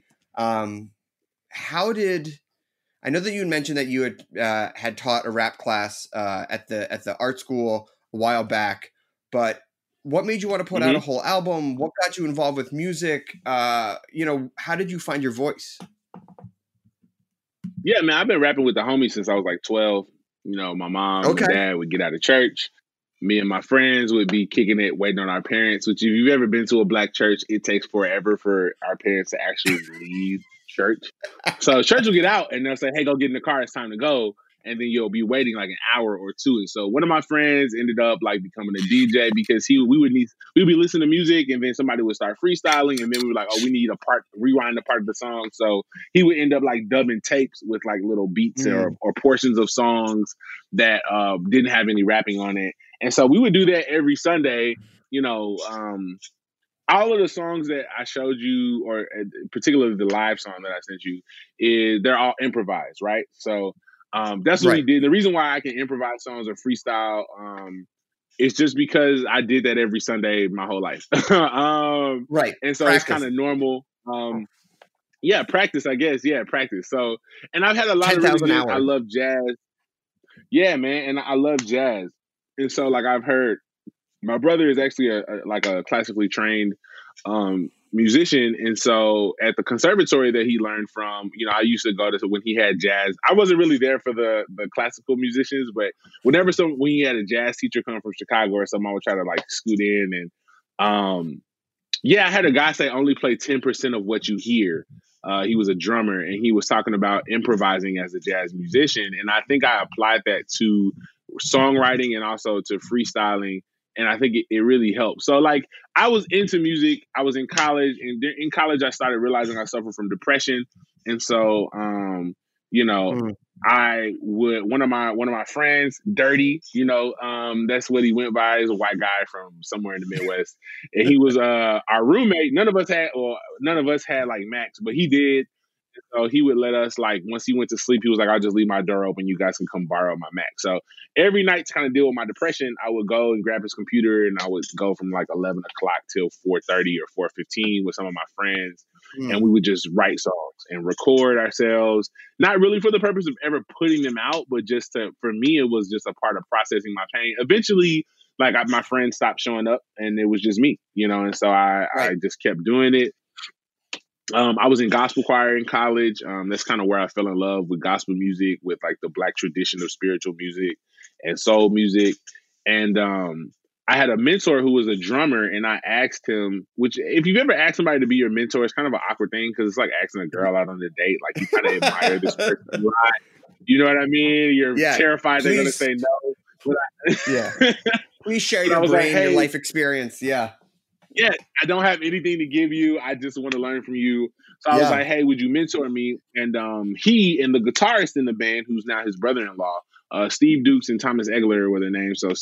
How did I know that you mentioned that you had taught a rap class at the art school a while back, but what made you want to put out a whole album? What got you involved with music? How did you find your voice? Yeah, man, I've been rapping with the homies since I was like 12. My mom and dad would get out of church. Me and my friends would be kicking it, waiting on our parents, which if you've ever been to a black church, it takes forever for our parents to actually leave church. So church will get out and they'll say, hey, go get in the car. It's time to go. And then you'll be waiting like an hour or two. And so one of my friends ended up like becoming a DJ because we would be listening to music, and then somebody would start freestyling, and then we were like, oh, we need rewind a part of the song. So he would end up like dubbing tapes with like little beats or portions of songs that didn't have any rapping on it. And so we would do that every Sunday. All of the songs that I showed you, or particularly the live song that I sent you, they're all improvised, right? So that's what we did. The reason why I can improvise songs or freestyle is just because I did that every Sunday my whole life. Right. And so practice. It's kind of normal. Practice, I guess. Yeah, practice. So, and I've had a lot of really good, I love jazz. Yeah, man. And I love jazz. And so like I've heard, my brother is actually a classically trained musician. And so at the conservatory that he learned from, I used to go to when he had jazz. I wasn't really there for the classical musicians, but when he had a jazz teacher come from Chicago or something, I would try to like scoot in. And I had a guy say only play 10% of what you hear. He was a drummer, and he was talking about improvising as a jazz musician. And I think I applied that to songwriting and also to freestyling. And I think it really helped. So like I was into music. I was in college, and in college I started realizing I suffered from depression. And so, I would, one of my friends, Dirty, that's what he went by. He's a white guy from somewhere in the Midwest. And he was our roommate. None of us had like Macs, but he did. So he would let us, like, once he went to sleep, he was like, I'll just leave my door open. You guys can come borrow my Mac. So every night to kind of deal with my depression, I would go and grab his computer, and I would go from like 11 o'clock till 4:30 or 4:15 with some of my friends. And we would just write songs and record ourselves, not really for the purpose of ever putting them out, but just for me, it was just a part of processing my pain. Eventually, my friends stopped showing up, and it was just me, and so I just kept doing it. I was in gospel choir in college. That's kind of where I fell in love with gospel music, with like the Black tradition of spiritual music and soul music. And I had a mentor who was a drummer, and I asked him, which if you've ever asked somebody to be your mentor, it's kind of an awkward thing because it's like asking a girl out on a date. Like you kind of admire this person a lot. You know what I mean? You're terrified they're going to say no. Please share your brain, your life experience. Yeah, I don't have anything to give you. I just want to learn from you. So I was like, hey, would you mentor me? And he and the guitarist in the band, who's now his brother-in-law, Steve Dukes and Thomas Egler were their names. So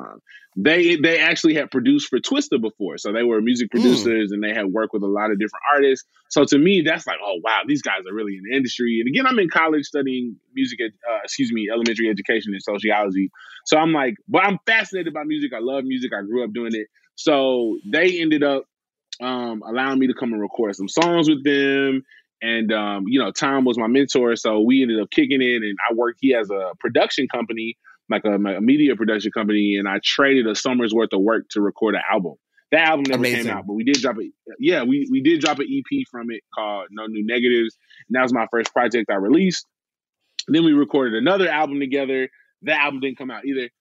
they actually had produced for Twista before. So they were music producers and they had worked with a lot of different artists. So to me, that's like, oh, wow, these guys are really in the industry. And again, I'm in college studying elementary education and sociology. So I'm like, but I'm fascinated by music. I love music. I grew up doing it. So they ended up allowing me to come and record some songs with them. And, Tom was my mentor. So we ended up kicking in, and he has a production company, like a media production company. And I traded a summer's worth of work to record an album. That album never came out, but we did drop it. Yeah, we did drop an EP from it called No New Negatives. And that was my first project I released. Then we recorded another album together. That album didn't come out either.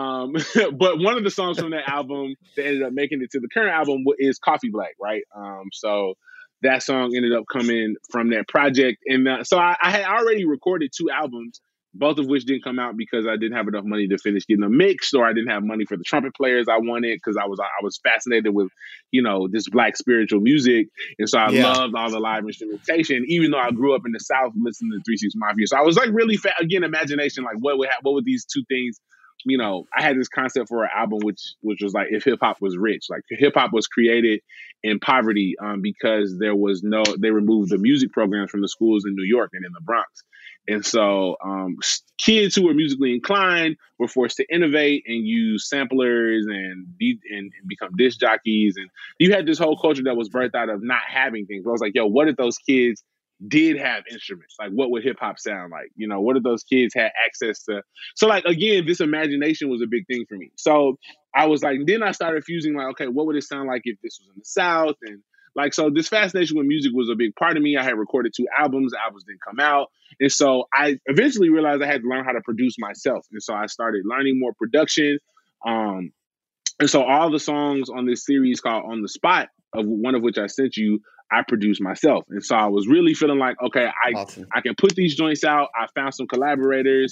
But one of the songs from that album that ended up making it to the current album is Coffee Black, right? So that song ended up coming from that project. And so I had already recorded 2 albums, both of which didn't come out because I didn't have enough money to finish getting them mixed, or I didn't have money for the trumpet players I wanted, because I was fascinated with, this Black spiritual music. And so I loved all the live instrumentation, even though I grew up in the South listening to 3 6 Mafia. So I was like really, again, imagination, like what would these 2 things, I had this concept for an album, which was like, if hip hop was rich, like hip hop was created in poverty, because they removed the music programs from the schools in New York and in the Bronx. And so kids who were musically inclined were forced to innovate and use samplers and become disc jockeys. And you had this whole culture that was birthed out of not having things. I was like, yo, what if those kids did have instruments? Like, what would hip hop sound like? What if those kids had access to? So like, again, this imagination was a big thing for me. So I was like, then I started fusing like, okay, what would it sound like if this was in the South? And like, so this fascination with music was a big part of me. I had recorded 2 albums. The albums didn't come out. And so I eventually realized I had to learn how to produce myself. And so I started learning more production. And so all the songs on this series called On the Spot, of one of which I sent you, I produced myself. And so I was really feeling like, okay, I can put these joints out. I found some collaborators.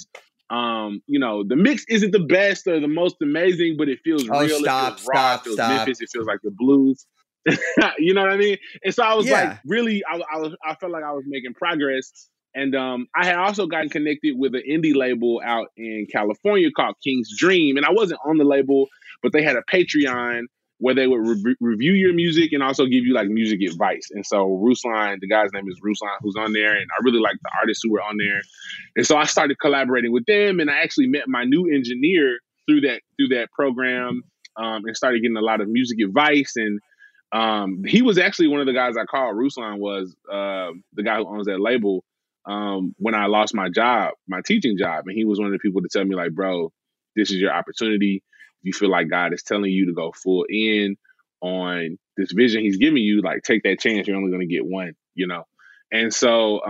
The mix isn't the best or the most amazing, but it feels real. It feels raw. It feels Memphis. It feels like the blues. You know what I mean? And so I was like, really, I felt like I was making progress. And I had also gotten connected with an indie label out in California called King's Dream. And I wasn't on the label, but they had a Patreon where they would review your music and also give you like music advice. And so Ruslan, the guy's name is Ruslan, who's on there. And I really like the artists who were on there. And so I started collaborating with them. And I actually met my new engineer through that program, and started getting a lot of music advice. And he was actually one of the guys I called. Ruslan was the guy who owns that label, when I lost my job, my teaching job. And he was one of the people to tell me like, bro, this is your opportunity. If you feel like God is telling you to go full in on this vision he's giving you, like take that chance. You're only going to get one, And so,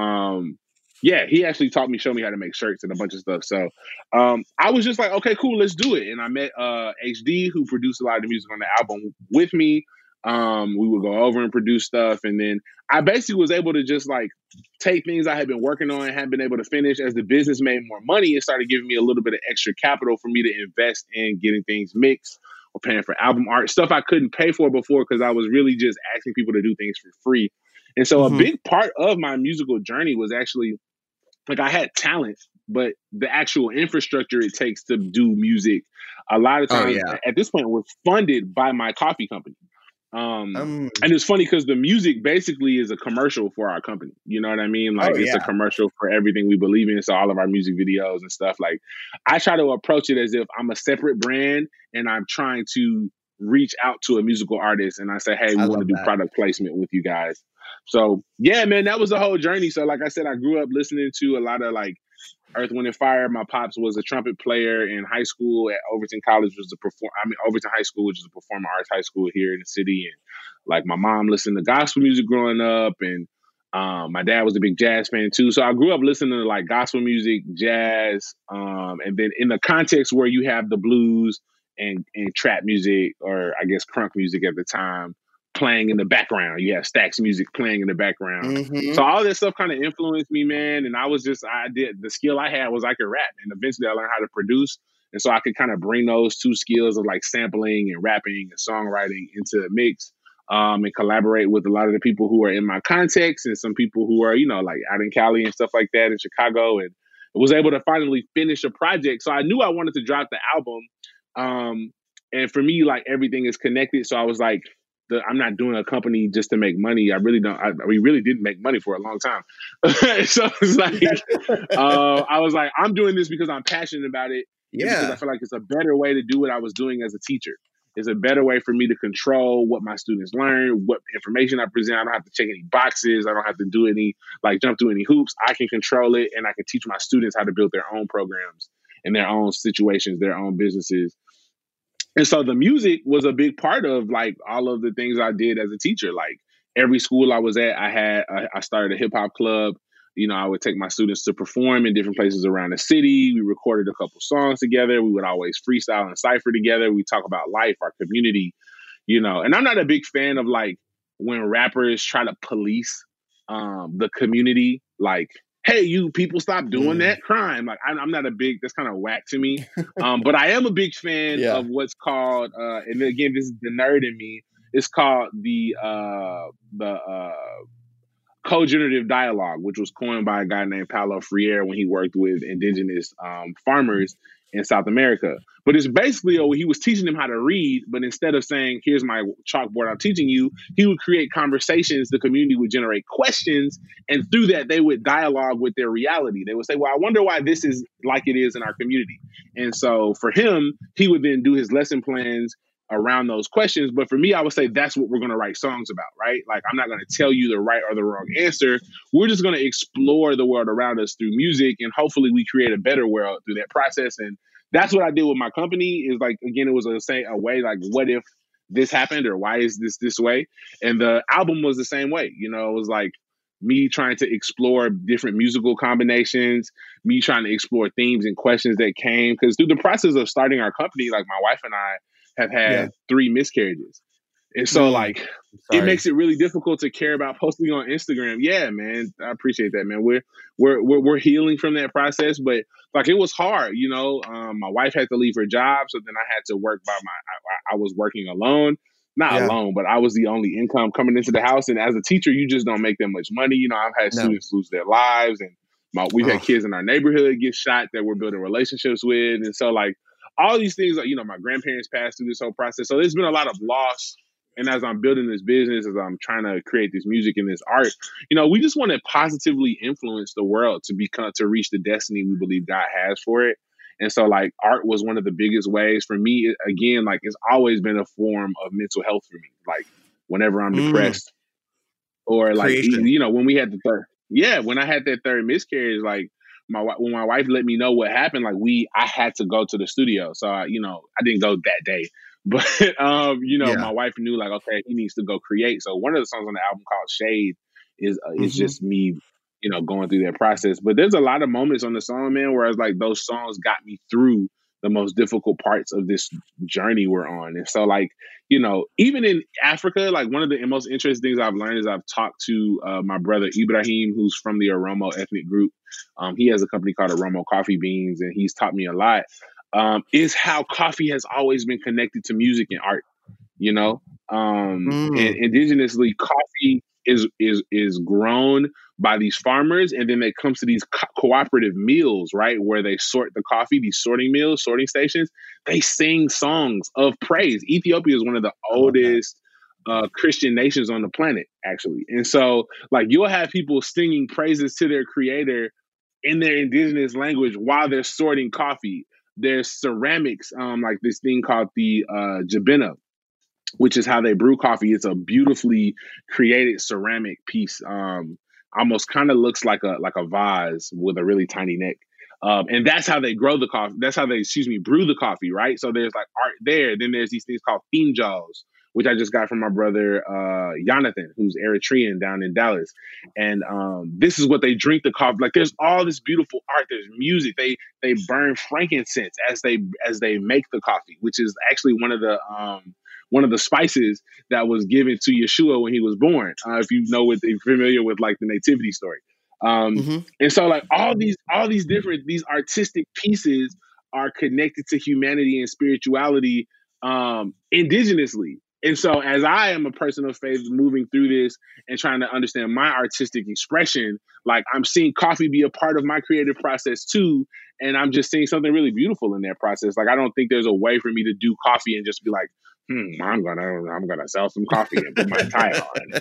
he actually showed me how to make shirts and a bunch of stuff. So I was just like, okay, cool, let's do it. And I met HD, who produced a lot of the music on the album with me. We would go over and produce stuff. And then I basically was able to just like take things I had been working on and hadn't been able to finish. As the business made more money, it started giving me a little bit of extra capital for me to invest in getting things mixed or paying for album art, stuff I couldn't pay for before because I was really just asking people to do things for free. And so a big part of my musical journey was actually like, I had talent, but the actual infrastructure it takes to do music a lot of times at this point was funded by my coffee company. And it's funny because the music basically is a commercial for our company. You know what I mean? Like it's a commercial for everything we believe in. So all of our music videos and stuff, like I try to approach it as if I'm a separate brand and I'm trying to reach out to a musical artist and I say, hey, we want to do product placement with you guys. So yeah, man, that was the whole journey. So like I said, I grew up listening to a lot of like Earth, Wind and Fire. My pops was a trumpet player in high school at Overton College, Overton High School, which is a performing arts high school here in the city. And like my mom listened to gospel music growing up, and my dad was a big jazz fan too. So I grew up listening to like gospel music, jazz, and then in the context where you have the blues and trap music, or I guess crunk music at the time, playing in the background. You have Stax music playing in the background. Mm-hmm. So all this stuff kind of influenced me, man. And the skill I had was I could rap. And eventually I learned how to produce. And so I could kind of bring those two skills of like sampling and rapping and songwriting into the mix, and collaborate with a lot of the people who are in my context and some people who are, like out in Cali and stuff like that in Chicago, and was able to finally finish a project. So I knew I wanted to drop the album. And for me, like everything is connected. So I was like, I'm not doing a company just to make money. We really didn't make money for a long time. So it's like, I was like, I'm doing this because I'm passionate about it. Yeah. Because I feel like it's a better way to do what I was doing as a teacher. It's a better way for me to control what my students learn, what information I present. I don't have to check any boxes. I don't have to do jump through any hoops. I can control it, and I can teach my students how to build their own programs and their own situations, their own businesses. And so the music was a big part of like all of the things I did as a teacher. Like every school I was at, I started a hip hop club. I would take my students to perform in different places around the city. We recorded a couple songs together. We would always freestyle and cypher together. We talk about life, our community, and I'm not a big fan of like when rappers try to police the community, like, hey, you people, stop doing that crime. Like, I'm not that's kind of whack to me. But I am a big fan of what's called, and again, this is the nerd in me. It's called the co-generative dialogue, which was coined by a guy named Paulo Freire when he worked with indigenous farmers in South America. But it's basically, he was teaching them how to read, but instead of saying, here's my chalkboard, I'm teaching you, he would create conversations. The community would generate questions, and through that, they would dialogue with their reality. They would say, well, I wonder why this is like it is in our community. And so for him, he would then do his lesson plans around those questions. But for me, I would say that's what we're going to write songs about, right? Like, I'm not going to tell you the right or the wrong answer. We're just going to explore the world around us through music, and hopefully we create a better world through that process. And that's what I did with my company. Is like, again, it was a way, like, what if this happened, or why is this way? And the album was the same way. It was like me trying to explore different musical combinations, me trying to explore themes and questions that came. Because through the process of starting our company, like my wife and I have had 3 miscarriages. And so like, it makes it really difficult to care about posting on Instagram. Yeah, man. I appreciate that, man. We're healing from that process, but like, it was hard, my wife had to leave her job. So then I had to work I was working alone, not alone, but I was the only income coming into the house. And as a teacher, you just don't make that much money. I've had students lose their lives, and we've had kids in our neighborhood get shot that we're building relationships with. And so like, all these things, like, my grandparents passed through this whole process. So there's been a lot of loss. And as I'm building this business, as I'm trying to create this music and this art, we just want to positively influence the world to reach the destiny we believe God has for it. And so like, art was one of the biggest ways for me. Again, like, it's always been a form of mental health for me. Like, whenever I'm depressed, or like, when we had when I had that 3rd miscarriage, like, when my wife let me know what happened, like I had to go to the studio. So, I didn't go that day, but, my wife knew like, okay, he needs to go create. So one of the songs on the album called Shade is just me, going through that process. But there's a lot of moments on the song, man, where it's like those songs got me through the most difficult parts of this journey we're on. And so like, even in Africa, like one of the most interesting things I've learned is I've talked to my brother Ibrahim, who's from the Oromo ethnic group. He has a company called Oromo Coffee Beans, and he's taught me a lot, is how coffee has always been connected to music and art, and indigenously coffee is grown by these farmers, and then it comes to these cooperative mills, right, where they sort the coffee, these sorting mills, sorting stations. They sing songs of praise. Ethiopia is one of the oldest Christian nations on the planet, actually. And so like, you'll have people singing praises to their creator in their indigenous language while they're sorting coffee. There's ceramics, like this thing called the Jabina, which is how they brew coffee. It's a beautifully created ceramic piece. Almost kind of looks like a vase with a really tiny neck. And that's how they grow the coffee. That's how they, brew the coffee, right? So there's like art there. Then there's these things called finjals, which I just got from my brother, Jonathan, who's Eritrean down in Dallas. And this is what they drink the coffee. Like there's all this beautiful art. There's music. They burn frankincense as they make the coffee, which is actually one of the spices that was given to Yeshua when he was born. If you're familiar with like the nativity story. And so like all these different, these artistic pieces are connected to humanity and spirituality indigenously. And so as I am a person of faith moving through this and trying to understand my artistic expression, like I'm seeing coffee be a part of my creative process too. And I'm just seeing something really beautiful in that process. Like I don't think there's a way for me to do coffee and just be like, I'm gonna sell some coffee and put my tie on.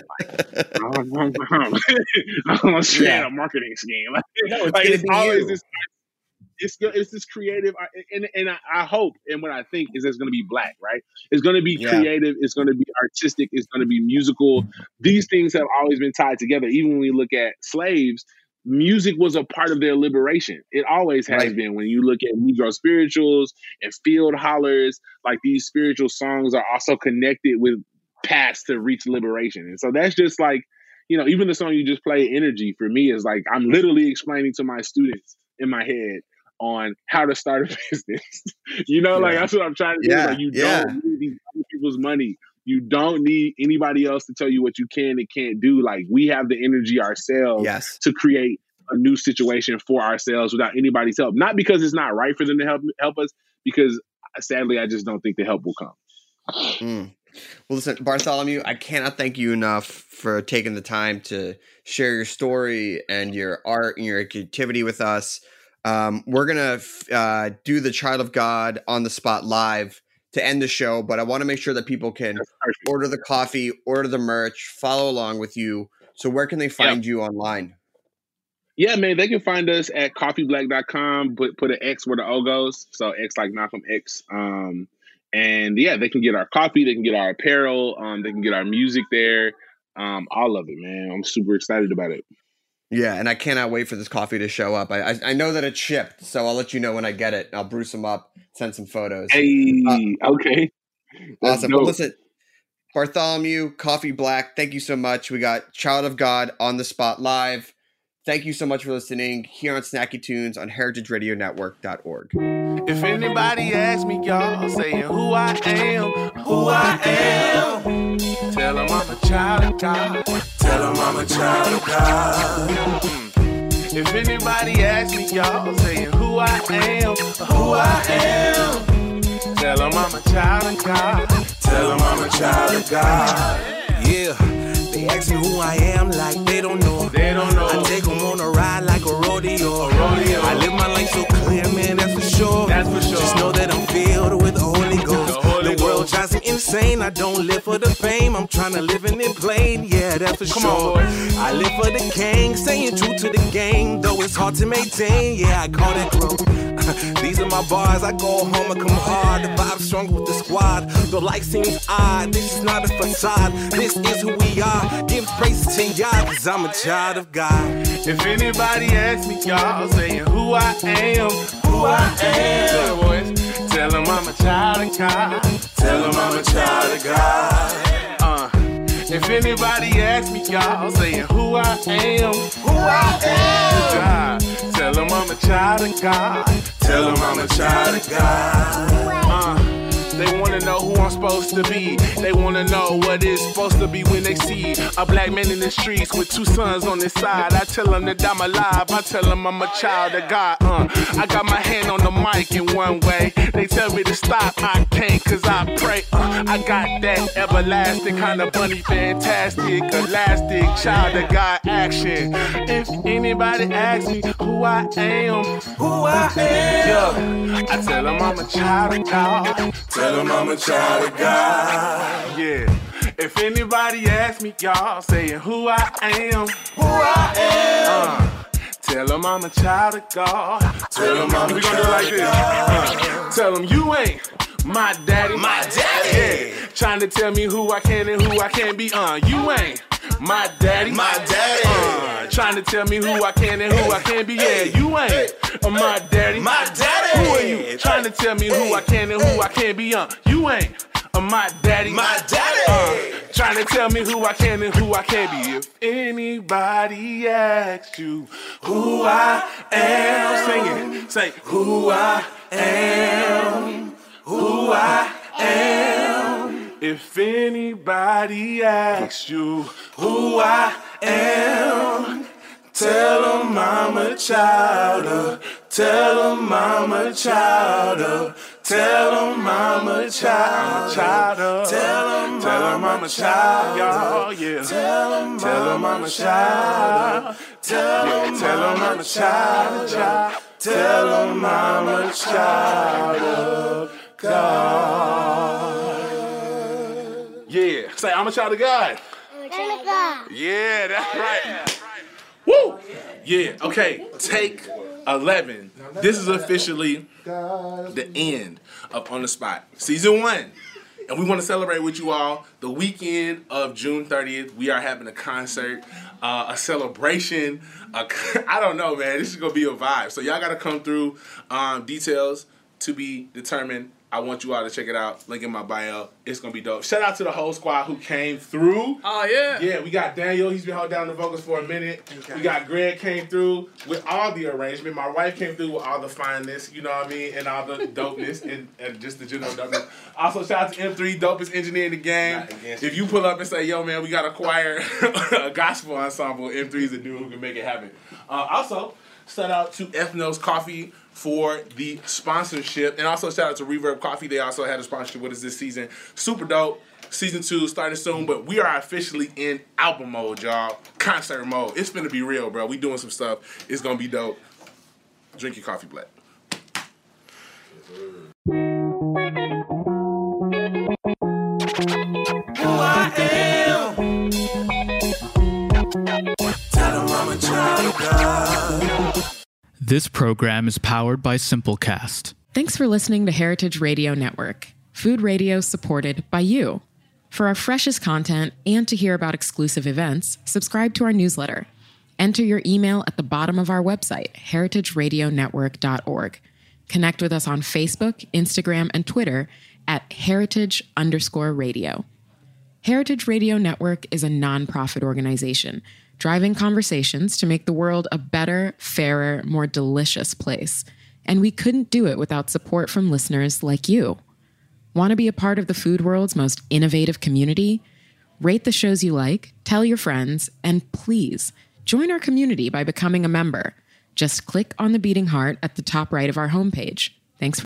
I'm gonna create a marketing scheme. It's always this. It's this creative, and I hope, and what I think is it's going to be Black, right? It's going to be creative. It's going to be artistic. It's going to be musical. These things have always been tied together. Even when we look at slaves, music was a part of their liberation. It always has been. When you look at Negro spirituals and field hollers, like these spiritual songs are also connected with paths to reach liberation. And so that's just like, even the song you just played, Energy, for me is like, I'm literally explaining to my students in my head on how to start a business. Like that's what I'm trying to do. Like you don't need these other people's money. You don't need anybody else to tell you what you can and can't do. Like we have the energy ourselves to create a new situation for ourselves without anybody's help. Not because it's not right for them to help us, because sadly, I just don't think the help will come. Well, listen, Bartholomew, I cannot thank you enough for taking the time to share your story and your art and your creativity with us. We're going to do the Child of God on the spot live to end the show, but I want to make sure that people can order the coffee, order the merch, follow along with you. So where can they find you online? Yeah, man, they can find us at coffeeblack.com, put an X where the O goes. So X like Malcolm X. And yeah, they can get our coffee, they can get our apparel, they can get our music there. All of it, man. I'm super excited about it. Yeah, and I cannot wait for this coffee to show up. I know that it's shipped, so I'll let you know when I get it. I'll brew some up, send some photos. Hey, okay. Awesome. Well, listen, Bartholomew, Coffee Black, thank you so much. We got Child of God on the spot live. Thank you so much for listening here on Snacky Tunes on heritageradionetwork.org. If anybody asks me, y'all, saying who I am, tell them I'm a child of God. Tell them I'm a child of God. If anybody asks me, y'all, saying who I am, tell them I'm a child of God. Tell them I'm a child of God. Yeah. They ask me who I am like they don't know. I take them on a ride like a rodeo. I live my life so clear, man, that's for sure. Just know that I'm filled with the Holy Ghost. The world drives me insane. I don't live for the fame. I'm trying to live in it plain. Yeah, that's for sure. I live for the gang, staying true to the game. Though it's hard to maintain, yeah, I call that growth. These are my bars. I go home and come hard. The vibe's strong with the squad. Though life seems odd, this is not a facade. This is who we are. Give praise to y'all, cause I'm a child of God. If anybody asks me, y'all, saying who I am, tell them I'm a child of God. Tell them I'm a child of God. If anybody asks me, y'all, saying who I am, God, tell them I'm a child of God. Tell them I'm a child of God. They wanna know who I'm supposed to be. They wanna know what it's supposed to be when they see a black man in the streets with two sons on his side. I tell them that I'm alive. I tell them I'm a child of God. I got my hand on the mic in one way. They tell me to stop. I can't cause I pray. I got that everlasting kind of bunny, fantastic, elastic, child of God action. If anybody asks me who I am, yeah, I tell them I'm a child of God. Tell them I'm a child of God. Yeah. If anybody asks me, y'all, saying who I am, tell them I'm a child of God. Tell them I'm a child of God. We gonna do it like this. Tell them you ain't my daddy. Yeah. Trying to tell me who I can and who I can't be. You ain't My daddy. Trying to tell me who I can and who I can't be. Yeah, you ain't my daddy. Who are you? Trying to tell me who I can and who I can't be. You ain't my daddy. Trying to tell me who I can and who I can't be. If anybody asks you who I am, sing it. Say who I am. Who I am. If anybody asks you who I am, tell them I'm a child. Tell them I'm a child. Tell them I'm a child. Tell them I'm a child, y'all. Yeah. Tell them I'm a child. Tell them I'm a child. Tell them I'm a child of God. Yeah. Say, I'm a child of God. I'm a child of God. Yeah, that's right. Woo! Yeah, okay. Take 11. This is officially the end of On the Spot. Season 1. And we want to celebrate with you all the weekend of June 30th. We are having a concert, a celebration. I don't know, man. This is going to be a vibe. So y'all got to come through. Details to be determined. I want you all to check it out. Link in my bio. It's going to be dope. Shout out to the whole squad who came through. Oh, yeah. Yeah, we got Daniel. He's been holding down the vocals for a minute. Okay. We got Greg came through with all the arrangement. My wife came through with all the fineness, you know what I mean, and all the dopeness and just the general dopeness. Also, shout out to M3, dopest engineer in the game. If you pull up and say, yo, man, we got to choir, a gospel ensemble, M3 is the dude who can make it happen. Also, shout out to Ethnos Coffee for the sponsorship. And also shout out to Reverb Coffee. They also had a sponsorship with us this season. Super dope. Season 2 starting soon, but we are officially in album mode, y'all. Concert mode. It's finna be real, bro. We doing some stuff. It's gonna be dope. Drink your coffee black. Who I am. Tell them I'm a child of God. This program is powered by Simplecast. Thanks for listening to Heritage Radio Network, food radio supported by you. For our freshest content and to hear about exclusive events, subscribe to our newsletter. Enter your email at the bottom of our website, heritageradionetwork.org. Connect with us on Facebook, Instagram, and Twitter at heritage_radio. Heritage Radio Network is a nonprofit organization driving conversations to make the world a better, fairer, more delicious place. And we couldn't do it without support from listeners like you. Want to be a part of the food world's most innovative community? Rate the shows you like, tell your friends, and please join our community by becoming a member. Just click on the beating heart at the top right of our homepage. Thanks.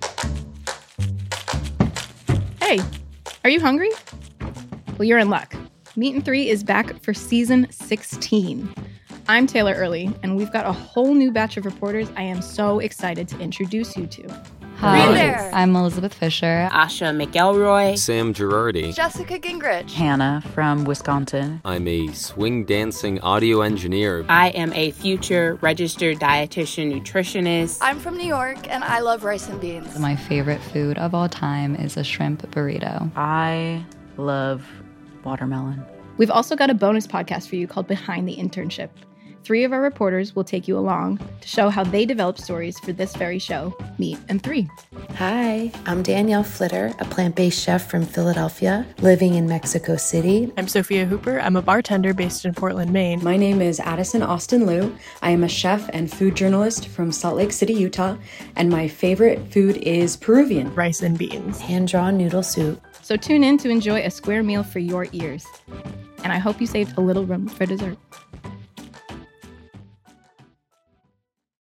Hey, are you hungry? Well, you're in luck. Meat & 3 is back for season 16. I'm Taylor Early, and we've got a whole new batch of reporters I am so excited to introduce you to. Hi, I'm Elizabeth Fisher. Asha McElroy. Sam Girardi. Jessica Gingrich. Hannah from Wisconsin. I'm a swing dancing audio engineer. I am a future registered dietitian nutritionist. I'm from New York, and I love rice and beans. My favorite food of all time is a shrimp burrito. I love watermelon. We've also got a bonus podcast for you called Behind the Internship. 3 of our reporters will take you along to show how they developed stories for this very show, Meat & 3. Hi, I'm Danielle Flitter, a plant-based chef from Philadelphia, living in Mexico City. I'm Sophia Hooper. I'm a bartender based in Portland, Maine. My name is Addison Austin Liu. I am a chef and food journalist from Salt Lake City, Utah, and my favorite food is Peruvian. Rice and beans. Hand-drawn noodle soup. So tune in to enjoy a square meal for your ears. And I hope you saved a little room for dessert.